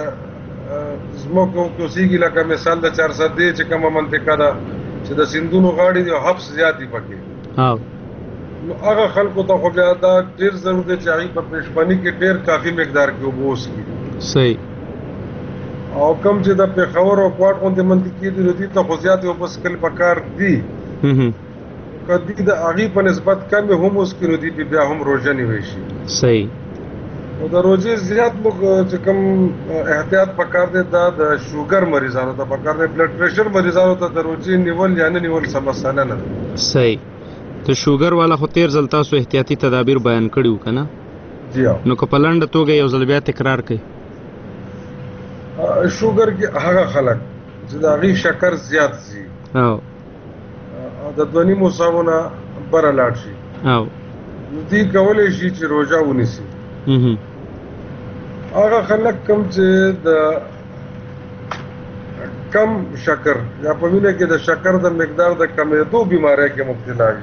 ځمکو کې اوسېږي لکه مثال د 400 دی چې کومه منطقه ده چې د سیندونو غاړې دي او حبس زیات دي پکې نو هغه خلکو ته خو بیا دا ډېر ضرور دی چې هغوی په پېشمني کې ډېر کافي مقدار کې اوبه وڅښي. صحیح. او کوم چې د پېښور او کوټ غوندې منطقې دي نو دوی ته خو زیاتې اوبه څښل پکار دي، که دوی د هغې په نسبت کمې هم وڅښي نو دوی بیا هم روژه نیوی شي. صحیح. نو د روژې زیات موږ چې کوم احتیاط پکار دی دا د شوګر مریضانو ته پکار دی، بلډ پریشر مریضانو ته د روژې نیول یا نه نیول څه مسله نه ده. صحیح. ته شوګر والا خو تیر ځل تاسو احتیاطي تدابیر بیان کړي وو که نه؟ جی نو که په لنډه توګه یو ځل بیا تکرار کړئ. شوګر کې هغه خلک چې د هغې شکر زیات شي او د 2.5 ساعتو نه بره لاړ شي نو دوی کولی شي چې روژه ونیسي. هغه خلک کوم چې د کم شکر یا په وینه کې د شکر د مقدار د کمېدو بیماری کې مبتلا وي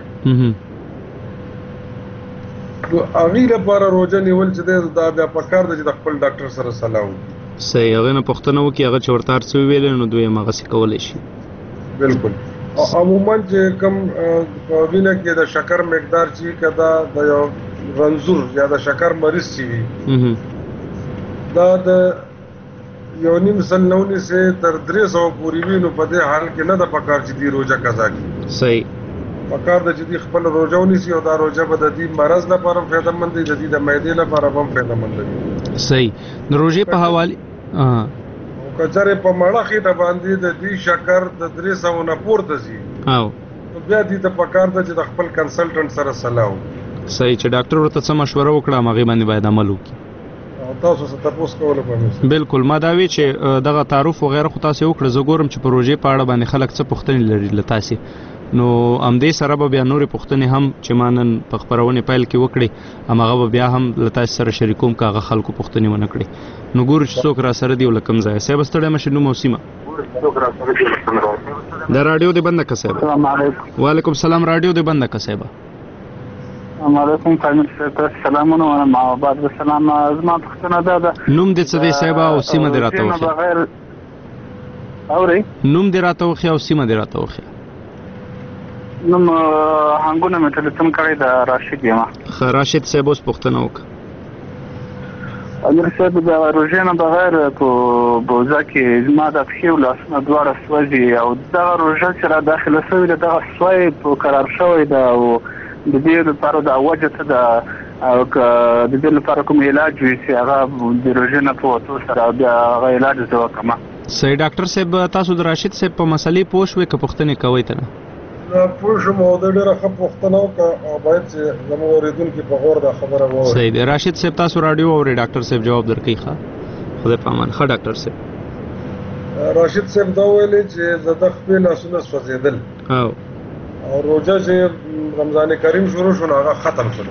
نو هغې لپاره روژه نیول چې دی دا بیا پکار ده چې د خپل ډاکټر سره صلاح وکړي. صحیح. هغې نه پوښتنه وکړي هغه چې ورته هر څه وویلی نو دوی هماغسې کولی شي. بلکل. عموما چې کوم په وینه کې د شکر مقدار چې که دا د یو رنځور یا د شکر مریض چې وي دا د 1.5 سل نه ونیسې تر 300 پورې وي نو په دې حال کې نه ده پکار چې دوی روژه قضا کړي. صحیح. پکار ده چې دوی خپل روژه ونیسي او دا روژه به د دې مرض لپاره هم فایدهمند وي، د دې د معدې لپاره هم فایدهمند وي. صحیح. د روژې په حوالې که چېرې په مړه خېټه باندې د دې شکر د 300 نه پورته ځي نو بیا دې ته پکار ده چې د خپل کنسلټنټ سره صلاح وکړي. صحیح. چې ډاکټر ورته څه مشوره وکړه هغې باندې باید عمل وکړي. تاسو څه تپوس کولی پامیر؟ بلکل. ما دا وی چې دغه تعارف وغیره خو تاسې وکړه، زه ګورم چې په روژې په اړه باندې خلک څه پوښتنې لري له تاسې نو همدې سره به بیا نورې پوښتنې هم چې ما نن په خپرونې پیل کې وکړې هماغه به بیا هم له تاسې سره شریکوم که هغه خلکو پوښتنې ونه کړې نو ګورو چې څوک را سره دي او له کوم ځایه. صاحب ستړی مه شئ، نوم او سیمه. دا راډیو دې بنده که صاحب. السلام علیکم. وعلیکم السلام. راډیو دې بنده که صاحبه. علیکم پامیر صاحب سلامونه وایم او بعد السلام. زما پوښتنه دا ده نوم دې څه دی صاحب او سیمه دې راته وښیه. اوري نوم دې راته وخی او سیمه دې راته وخی. نوم هنګونه مې ټلیفون کړی د راشد یم. راشد صاحب اوس پوښتنه وکړه. امیر صاحب د روژې نه بغیر په بوزه کې زما د پښې او لاسونه دواړه سوځي او دغه روژه چې را داخله شوې ده دغه سوی په قرار شوی ده او د دې لپاره د وجه څه ده او که د دې لپاره کوم علاج وي چې هغه د روژې نه په وتو سره بیا هغه علاج زه وکړم. صحیح ډاکټر صاحب تاسو د راشد صاحب په مسلې پوه شوئ که پوښتنې کوئ ته نه؟ پوه شوم او د ډېره ښه پوښتنه وکړه او باید چې زموږ اورېدونکي په غور دا خبره واوري. صحیح دی. راشد صاحب تاسو راډیو اورئ ډاکټر صاحب جواب درکوي. ښه خدای په امان. ښه ډاکټر صاحب. راشد صاحب دا ویلې چې زه د خپل لاسونه سوځېدل او روژه چې رمضان کریم شروع شو هغه ختم شو.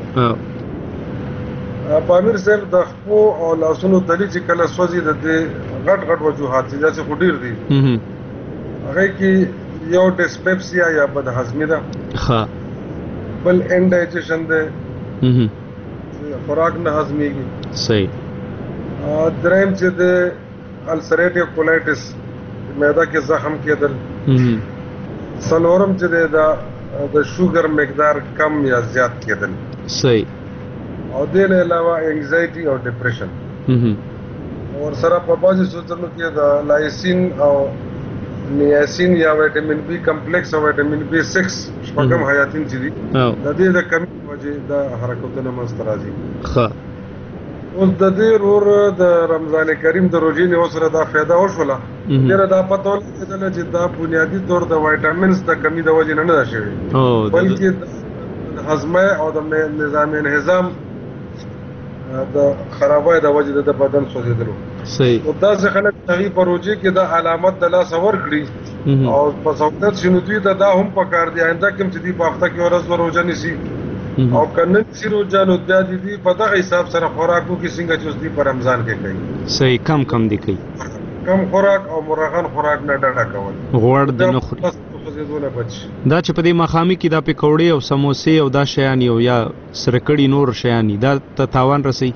پامیر صاحب د خپل او لاسونو دلی چې کله سوځي د غټ غټ وجوهات چې داسې خو ډېر دي هغه کې یو ډسپیپسیا یا بدهضمي ده. ښه. بل انډایجیشن ده. خوراک نه هضمېږي. صحیح. دریم چې د السریټیو کولایټس معده کې زخم کېدل. څلورم چې د شوګر مقدار کم یا زیات کېدل. صحیح. او دې نه علاوه انګزایټي او ډپریشن. اور سره په بعضي صورتونو کې د لایسین او نیاسین یا ویټامین بی کمپلیکس او ویټامین بی 6 شپږم حیاتین چې دي د دې د کمی وجې د حرکتونو منځته راځي. ښه. اوس د دې د رمضان کریم د روژې نه سره دا فایده وشوله ډېره دا پته ولګېدله چې دا بنیادي طور د وایټامینز د کمی د وجې نه ده شوې بلکې د هضمه او د نظام انهضام د خرابای د وجې د بدن سوځېدلو. صحیح. او داسې خلک هغې په روژې کې دا علامت د لاسه ورکړي او په سعودت شي نو دوی ته دا هم پکار دی آینده کې چې دوی په هفته کې ورځ روژه نیسي او که نه نیسي روژه نو بیا دوی په دغه حساب سره خوراک وکړي څنګه چې اوس دوی په رمضان کې کوي. صحیح. کم دی کوي. کم خوراک او مرغن خوراک نه ډډه کول. غوړ د نه خوري. دا چې په دې ماښامي کې دا پکوړې او سموسې او دا شیان یو یا سرکړي نور شیان دا ته تاوان رسوي؟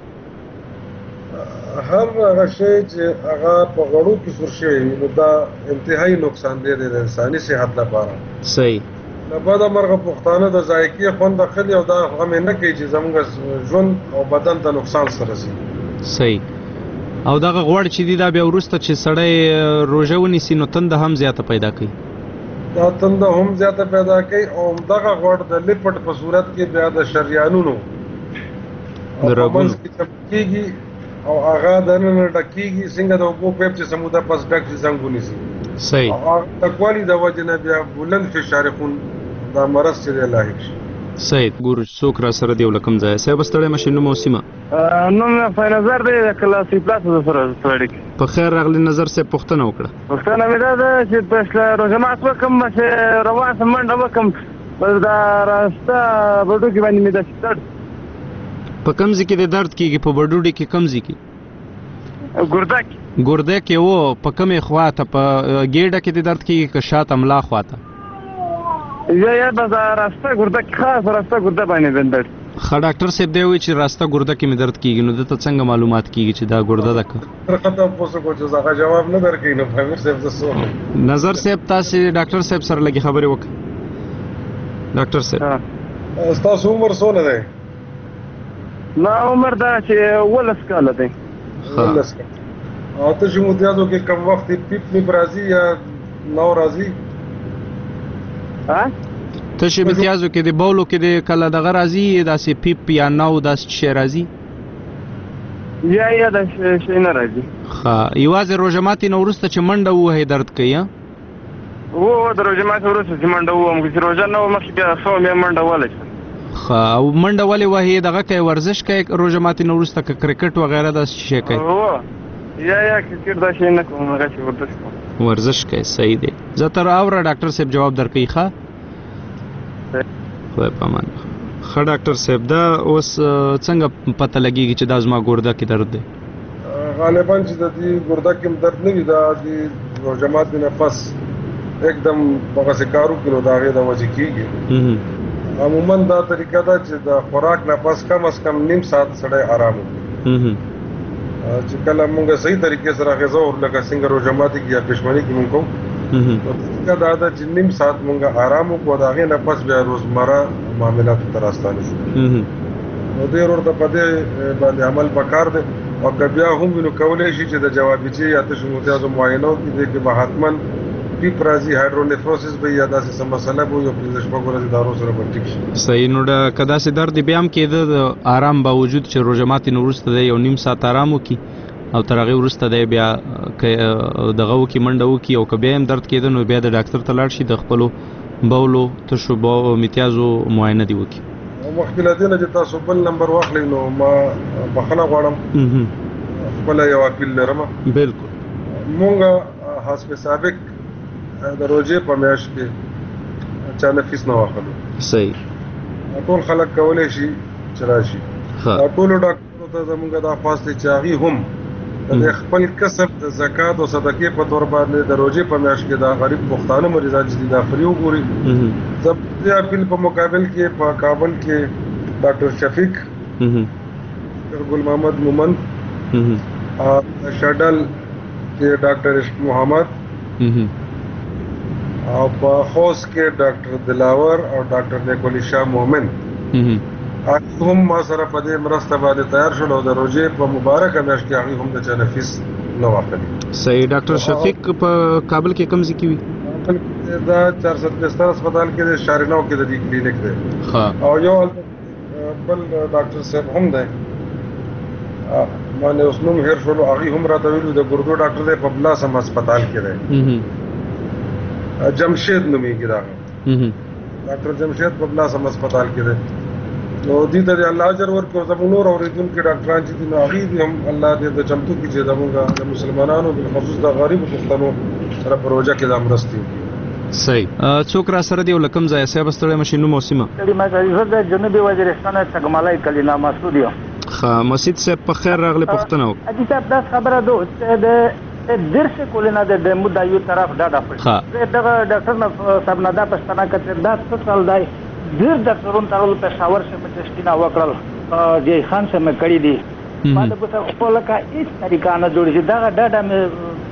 هر هغه شی چې هغه په غوړو کې سور شوی وي نو دا انتهایی نقصان دی د انساني صحت لپاره. صحیح. له بده مرغه پښتانه د ذایقې خوند اخلي او دا غم نه کوي چې زموږ ژوند او بدن ته نقصان سره رسي. صحیح. او دغه غوړ چې دی دا بیا وروسته چې سړی روژه ونیسي نو تنده هم زیاته پیدا کوي. دا تنده هم زیاته پیدا کوي او دغه غوړ د لپټ په صورت کې بیا د شریانونو د رګونو کېږي او هغه د نن ډکېږي څنګه د اوبو پیپ چې سموده پس ډک چې څنګه ونیسي. صحیح. او تکوالی د وجه نه بیا بلند فشار خون دا مرض چې لاحق شي. صحیح. ګور څوک را سره دی ولکم ځای صاحب ستړی مشه نو موسمه نو په نظر دی کلاسي پلاس سره ستړی. په خیر راغلی نظر صاحب پوښتنه وکړه. پوښتنه مې دا ده چې په روژه مات وکم چې روان سم منډه وکم دا راسته بډوکې باندې مې د درد په کوم ځای کې د درد کېږي؟ په بډوډي کې کوم ځای کې؟ ګرده کې و. په کومې خوا ته په ګېډه کې د درد کېږي که شاته ملا خوا ته؟ یا بس راسته ګرده کې خاص راسته ګرده باندې درد. ښه ډاکټر صاحب دی وایي چې راسته ګرده کې مې درد کېږي نو دته څنګه معلومات کېږي چې دا ګرده ده که جواب نه درکوي نو فامیر صاحب نظر صاحب تاسې ډاکټر صاحب سره لږې خبرې وکړئ. ډاکټر صاحب ستاسو عمر څونه دی؟ ما عمر دا چې 19 کاله دی. او ته چې متیازو کې کم وخت پیپ می راځي یا نو راځي؟ ته چې متیازو کې د بولو کې د کله دغه راځي داسې پیپ یا نو داسې شی راځي؟ یا دا شی نه راځي. ښه. یوازې روژه ماتې نه وروسته چې منډه ووهې درد کوي؟ د روژه ماتې وروسته چې منډه ووهم چې روژه نه وه مخکې بیا ښه مې منډه وهلی. ښه. او منډه ولې وهې دغه کوې ورزش کوې روژه ماتې نه وروسته که کرکټ وغیره داسې شی کوې؟ یا کرکټ دا شی نه کوم هغه چې ورزش کوم. ورزش کوې. صحیح دی. زه تر اوره ډاکټر صاحب جواب درکوي. ښه. خدای په امان. ښه ډاکټر صاحب دا اوس څنګه پته لګېږي چې دا زما ګرده کې درد دی؟ غالبا چې د دې ګرده کې درد نه وي دا د روژه ماتې نه پس एकदम دغسې کار وکړي نو د هغې د وجې کېږي. عموما دا طریقه ده چې د خوراک نه پس کم از کم نیم ساعت سړی آرام وکړي. چې کله موږ صحیح طریقې سره غذا ور لکه څنګه روزه ماتي کې یا پښمنۍ کې موږ کوو دا دا چې نیم ساعت موږ آرام وکړو دا غي نه پس بیا روزمره معاملات تر راستانه شو نو دې ورته په دې باندې عمل وکړ دې او بیا هم نو کولای شي چې د جوابچي یا تاسو متیازو معاینو کې د بهاتمن پی پرازي هایدرونیفروسس به یا داسې سم مسله به یو پنځه شپږ ورځې دارو سره ټیک شي. صحیح. نو دا کدا سي درد بیا هم کېده د آرام باوجود چې روزه ماتي نو ورسته دی یو نیم ساعت آرام وکي او تر هغه ورسته دی بیا دغه وکي منډه وکي او که بیا هم درد کېده نو بیا د ډاکټر ته لاړ شي د خپلو بولو تشبو امتیازو معاینه دی وکي. مخکې له دې نه چې تاسو بل نمبر واخلئ نو ما بخښنه غواړم خپل یو اپیل لرم. بالکل. مونږ حسب سابق د روزې په میاشت کې چا نه فیس نه واخلو. صحیح. ټول خلک کولی شي چې راشي. ټولو ډاکټرو ته زموږ دا خواست دی چې هغوی هم د خپل کسب د زکات او صدقې په طور باندې د روزې په میاشت کې د غریب پښتانه مریضان چې دي دا فري وګوري. زه د اپیل په مقابل کې په کابل کې ډاکټر شفیق ګل محمد مومن شډل کې ډاکټر عشق محمد او په خوست کې ډاکټر دلاور او ډاکټر نیکولی شاه مومن هم ما سره په دې مرسته باندې تیار شول او د روزې په مبارکه میاشت کې هغوی هم د چا نه فیس نه واخلي. صحیح. ډاکټر شفیق په کابل کې کوم ځای کې وي؟ دا 470 هسپتال کې د شارنو کې د دې کلینیک دی. او یو بل ډاکټر صاحب هم دی باندې اوس نوم هیر شولو هغوی هم راته ویلو د ګردو ډاکټر دی په بلاسم هسپتال کې دی جمشید نومیږي دا ډاکټر جمشید په بلاسم هسپتال کې دی. نو دې ته الله اجر ورکړي. زموږ نور اورېدونکي ډاکټران چې دي نو هغوی هم الله دې د چمتو کړي چې زموږ د مسلمانانو بالخصوص د غریبو پښتنو سره په روژه کې دا مرستې وکړي. صحیح. څوک را سره دی او له کوم ځایه صاحب ستړی مشي نوم او سیمه؟ زه د جنوبي وزیرستان تګمالای کلینا مسعود یم. ښه مسعود صاحب په خیر راغلی پوښتنه وکړه. حاجي صاحب دا خبره ده چې د درس کولنا د ډیمو د یو طرف ډاډه پړ دغه ډاکټر صاحب نه دا پښتنه کړه دا څه سال دی ډیر ډاکټرونو ترول پېښور شه مچشتینا وکړل جی خان سره مې کړی دي ما د په خپل کا هیڅ طریقه نه جوړ شي دا ډاډه مې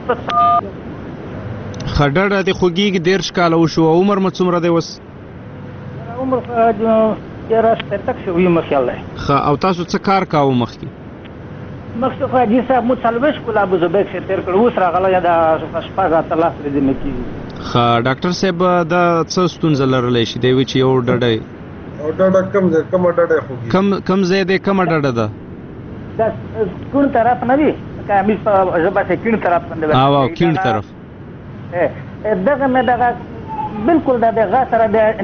خډړه د خوګي ډیر ښکاله وشو عمر مې څومره دی وس عمر یې راست تک شو یې مخاله او تاسو څه کار کاوه مخکې مخکې حاجي صاحب مو څلويش کولا ابو زبیک شه تیر کړو اوس راغله یا د شپږه تلاس لري مې کی. ډاکټر صاحب دا څه ستونزه لرلی شي دی چې یو ډډه او ډډه کوم ډډه خوږي کم ځای دی کومه ډډه ده دا کوم طرف نه وي کامل په ژبه کې کین طرف باندې او کین طرف دغه مې دغه بالکل دغه سره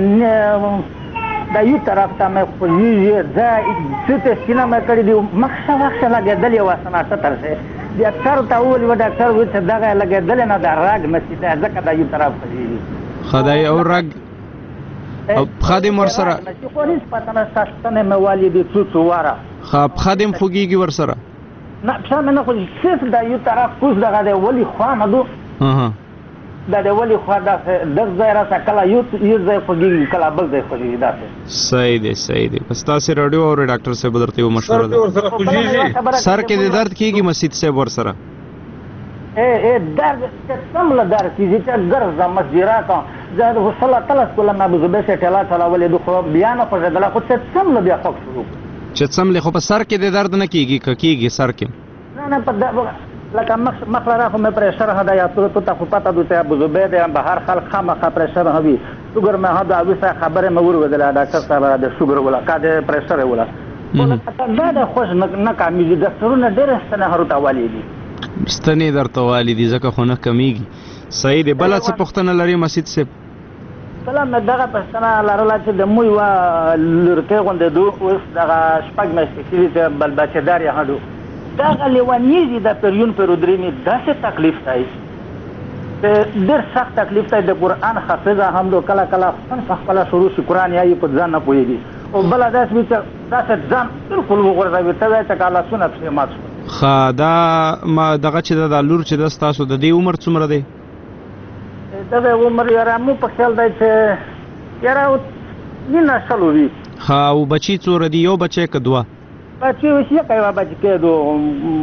د یو طرف ته مې خو یې ځا چې سینه مې کړی دی مخشه لګېدل یو اسنه تر څه ډاکټر ته وویل ډاکټر وایي چې دغه لګېدل نه د راګ مسجد ځکه د یو طرف دی خدای او راګ او خادم ور سره خو هیڅ پته نه ساستنه مې والی دی څو واره خادم خوګيږي ور سره نه څه مې نه خو صرف د یو طرف کوز دغه دی ولی خو نه دو دا د ولی خو دا د ځای را کله یو ځای خوګيږي کله بل ځای خوګيږي دا صحیح دی بس تاسو رادیو او ډاکټر صاحب درته یو مشوره ده سر کې د درد کیږي مسجد صاحب ور سره درد څنګه درد کیږي چې ګرځ مسجرات زه د صلی الله کوله نه ابو زبیک ټلا ولې د خو بیان په ځدل خو څنګه بیا خوښ شروع چې څنګه خو په سر کې د درد نه کیږي سر کې نه په لکه مخلره خو مې پرېشر هدا یا تو ته خو پته دوته ابو زبیک به هر خلک خامخا پرېشر هوي شوګر مې هدا اوسه خبره مې ورغله ډاکټر صاحب د شوګر ولا کاده پرېشر ولا دا د خوش نه کامیږي ډاکټرونه ډېر ستنه هروته والی دي ستنه درته والی دي ځکه خو نه کمیږي. صحیح دی. بل څه پښتنه لري مسجد صاحب سلام دغه پښتنه لرله چې د موي وا لرته غونډه دوه اوس دغه شپږ مېشتې چې بل بچدار یې هډو دغه لیوانیزي د پریون پرودرینی داسې تکلیف دی ډېر سخت تکلیف دی د قرآن حافظه هم دو کله خپله شروع شي قرآن یې په ځان نه پوهېږي او بله داسې وي چې داسې ځان بالکل وغورځوي ته وایې چې کاله سونه پسې مات شو. ښه دا دغه چې د لور چې ده ستاسو د دې عمر څومره دی؟ دغه عمر یاره مو په خیال دی چې یاره نینه شلو وي. ښه او بچي څومره دي یو بچی که دوه؟ بچی اوس یې کوي بچی کېدو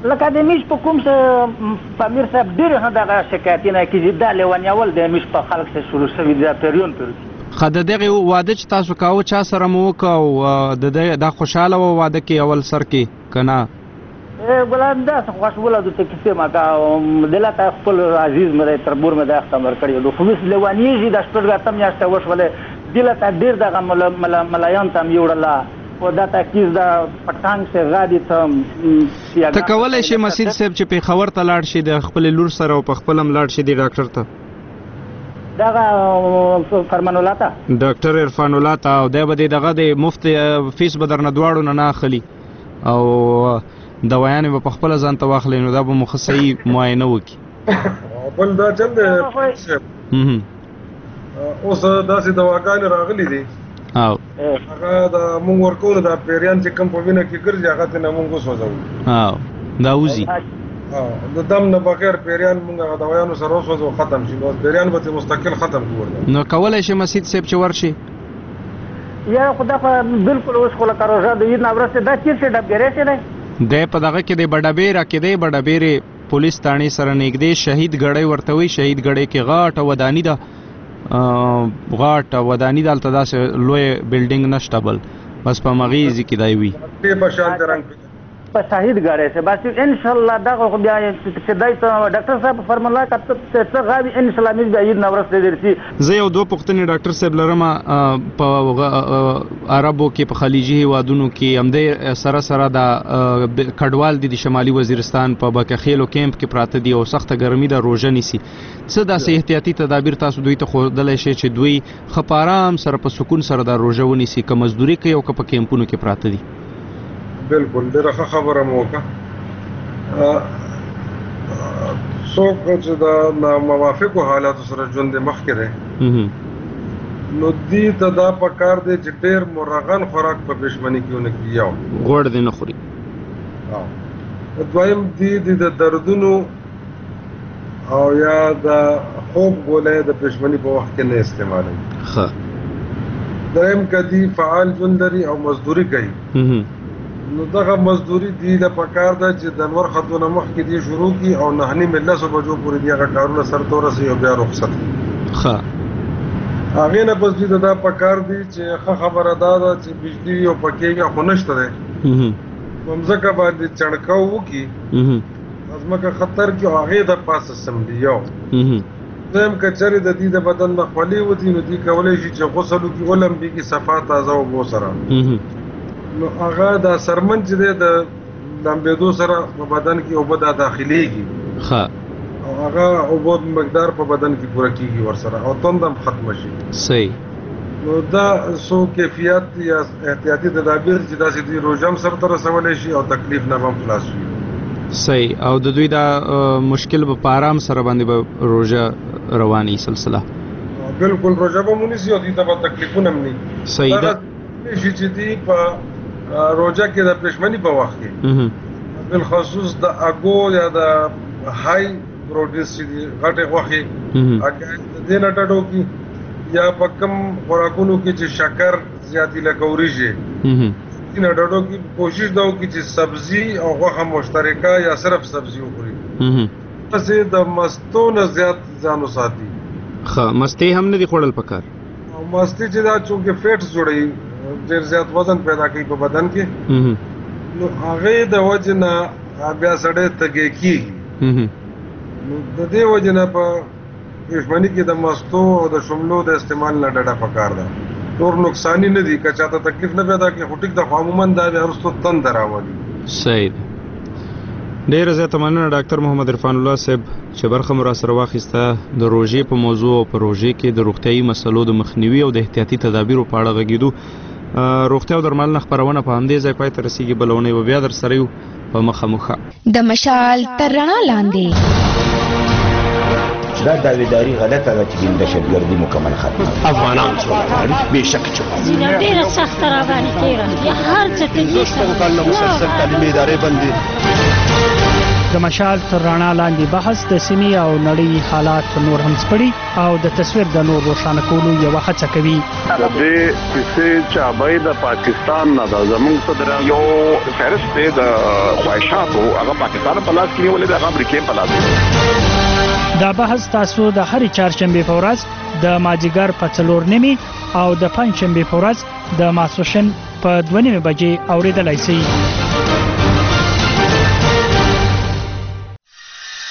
لکه د میش په کوم څه په امیر صاحب ډېر هم دغه شکایتونه کېږي دا لیونیول د میش په خلک سره شروع شوي دا پیریون ښه د دغې واده چې تاسو کاوه چا سره مو وکړه او دا خوشحاله وه واده کې اول سر کې که نه ګلان داسې خوښ ولدو ته کیسې ما که دلته خپل عزیز مې دی تربور مې دی اخته مر کړی خو اوس لیونیږي دا شپږ اته میاشتې وشولې دلته ډېر دغه ملایان ته هم یوړله او دا تاکیز دا پټانګ سے غادي ته کولی شې مسید صاحب چې پېښور ته لاړ شي د خپلې لور سره او په خپل هم لاړ شي د ډاکټر ته دغه فرمان الله ته ډاکټر عرفان الله ته او دی به دغه د مفت فیس به درنه دواړو نه اخلي او دوايانې به په خپله ځان ته واخلئ نو دا به مو ښه صحیح معاینه وکړي بل دا چل دی اوس داسې دواګانې راغلي دي هغه د مونږ ورکولو دا پیریان چې کوم په وینه کې ګرځي هغه ته نه مونږ وسوځوو دا وځي د دم نه بغیر پیریان مونږ هغه دوايانو سره وسوځو ختم شي نو پیریان به مستقل ختم کړو نو کولی شي مسید صاحب چې ورشي یا خدا په بالکل اوس خو لکه روژه د عید نه وروسته دا چیرته ډبګری شي دی دی په دغه کې د بډابیر کې دی بډابیر پولیس تاڼې سره نږدې شهید ګړی ورته وایي شهید ګړی کې غاټه وداني ده غاټه وداني دلته داسې لوی بلډینګ نشته بل بس په همغې ځای کې دی وي په شهید ګړی سه بس انشاءالله دغه خو بیا چې دی ته ډاکټر صاحب فرمان الله که څه غواړي انشاءالله موږ بیا عید نه وروسته درځي زه یو دوه پوښتنې ډاکټر صاحب لرم په عربو کې په خلیجي هیوادونو کې همدې سره سره د کډوال دي د شمالي وزیرستان په بکخیلو کیمپ کې پراته دي او سخته ګرمي ده روژه نیسي څه داسې احتیاطي تدابیر تاسو دوی ته ښودلی شئ چې دوی ښه په ارام سره په سکون سره دا روژه ونیسي که مزدوري کوي او که په کیمپونو کې پراته دي بالکل ډېره ښه خبره مو وکړه څوک چې د ناموافقو حالاتو سره ژوند یې مخکې دی نو دې ته دا پکار دی چې ډېر مرغن خوراک په پېشمني کې ونه کړي یو غوړ دې نه خوري دویم دې د دردونو او یا د خوب ګولۍ د پېشمني په وخت کې نه استعمالوي ښه دریم که دې فعال ژوند لري او مزدوري کوي نو دغه مزدوري دی د پکار ده چې د نور خطونه مخکې دی شروع کی او 9:30 بجو پورې دی هغه کارونه سرته ورسوي او بیا رخصت کړي ښه هغې نه بس دوی ته دا پکار دی چې ښه خبره دا ده چې بجلي او پکې خو نشته دی په مځکه باندې چڼکاو وکړي ځمکه خطر کې او هغې د پاسه سملي یو دویم که چېرې د دې د بدن نه خولې وځي نو دوی کولی شي چې غسل وکړي ولمبېږي صفا تازه اوبو سره نو هغه د سرمن چې دی د لمبېدو سره په بدن کې اوبه دا داخلېږي او هغه اوبو مقدار په بدن کې پوره کېږي ورسره او تند هم ختمه شي صحیح نو دا څو کیفیت یا احتیاطي تدابیر چې داسې دوی روژه هم سرته رسولی شي او تکلیف نه هم خلاص شي صحیح او د دوی دا مشکل به په آرام سره باندې به روژه رواني سلسله بالکل روژه به مونیسي او دوی ته به تکلیفونه هم نه صحیح ده شي چې دوی په روژه کې د پېشمني په وخت کې بالخصوص د اګو یا د هاي پروټینز چې دي غټې غوښې اګر د دې نه ډډو کې یا په کوم خوراکونو کې چې شکر زیاتې لکه وریجې دې نه ډډو کې کوشش دا وکړي چې سبزي او غوښه مشترکه یا صرف سبزي وخوري پسې د مستو نه زیات ځان وساتي ښه مستې هم نه دي خوړل پکار او مستې چې دا چونکې فیټس جوړوي ډېر زیات وزن پیدا کوي په بدن کې نو هغې د وجې نه بیا سړی تږی کېږي نو د دې وجې نه په پېشمني کې د مستو او د شملو د استعمال نه ډډه پکار ده نور نقصاني نه دي که چاته تکلیف نه پیدا کوي خو ټیک ده خو عموما دا بیا وروستو تنده راولي صحیح ده ډېره زیاته مننه ډاکټر محمد عرفان الله صاحب چې برخه مو راسره واخیسته د روژې په موضوع او په روژې کې د روغتیایي مسلو د مخنیوي او د احتیاطي تدابیرو په اړه غږېدو روغتیا او درملنه خپرونه په همدې ځای پای ته رسیږي بله اونۍ به بیا در سره یو په مخامخ د مشال تر رڼا لاندې دا داویداری غلطه ده چې د دهشتګردي مکمل ختمه افغانان سوله غواړي بېشکه چې ډېره سخته راباندې تېره هر څه ته شپږ کلونه مسلسل تعلیمي ادارې بندې د مشال تر رڼا لاندې بحث د سیمې او نړۍ حالات نور هم سپړي او د تصویر د نور روښانه کولو یو هڅه کوي. د دې چې چابای د پاکستان نه د زموږ صدر یو فهرست دی د خواهشاتو هغه پاکستان په لاس کې نیولې د امریکا په لاس کې. دا بحث تاسو د هر چهارشنبه په ورځ د ماجیګر په 4:30 او د پنځشنبه په ورځ د ماسوشن په 2:30 بجې اوریدلای شئ.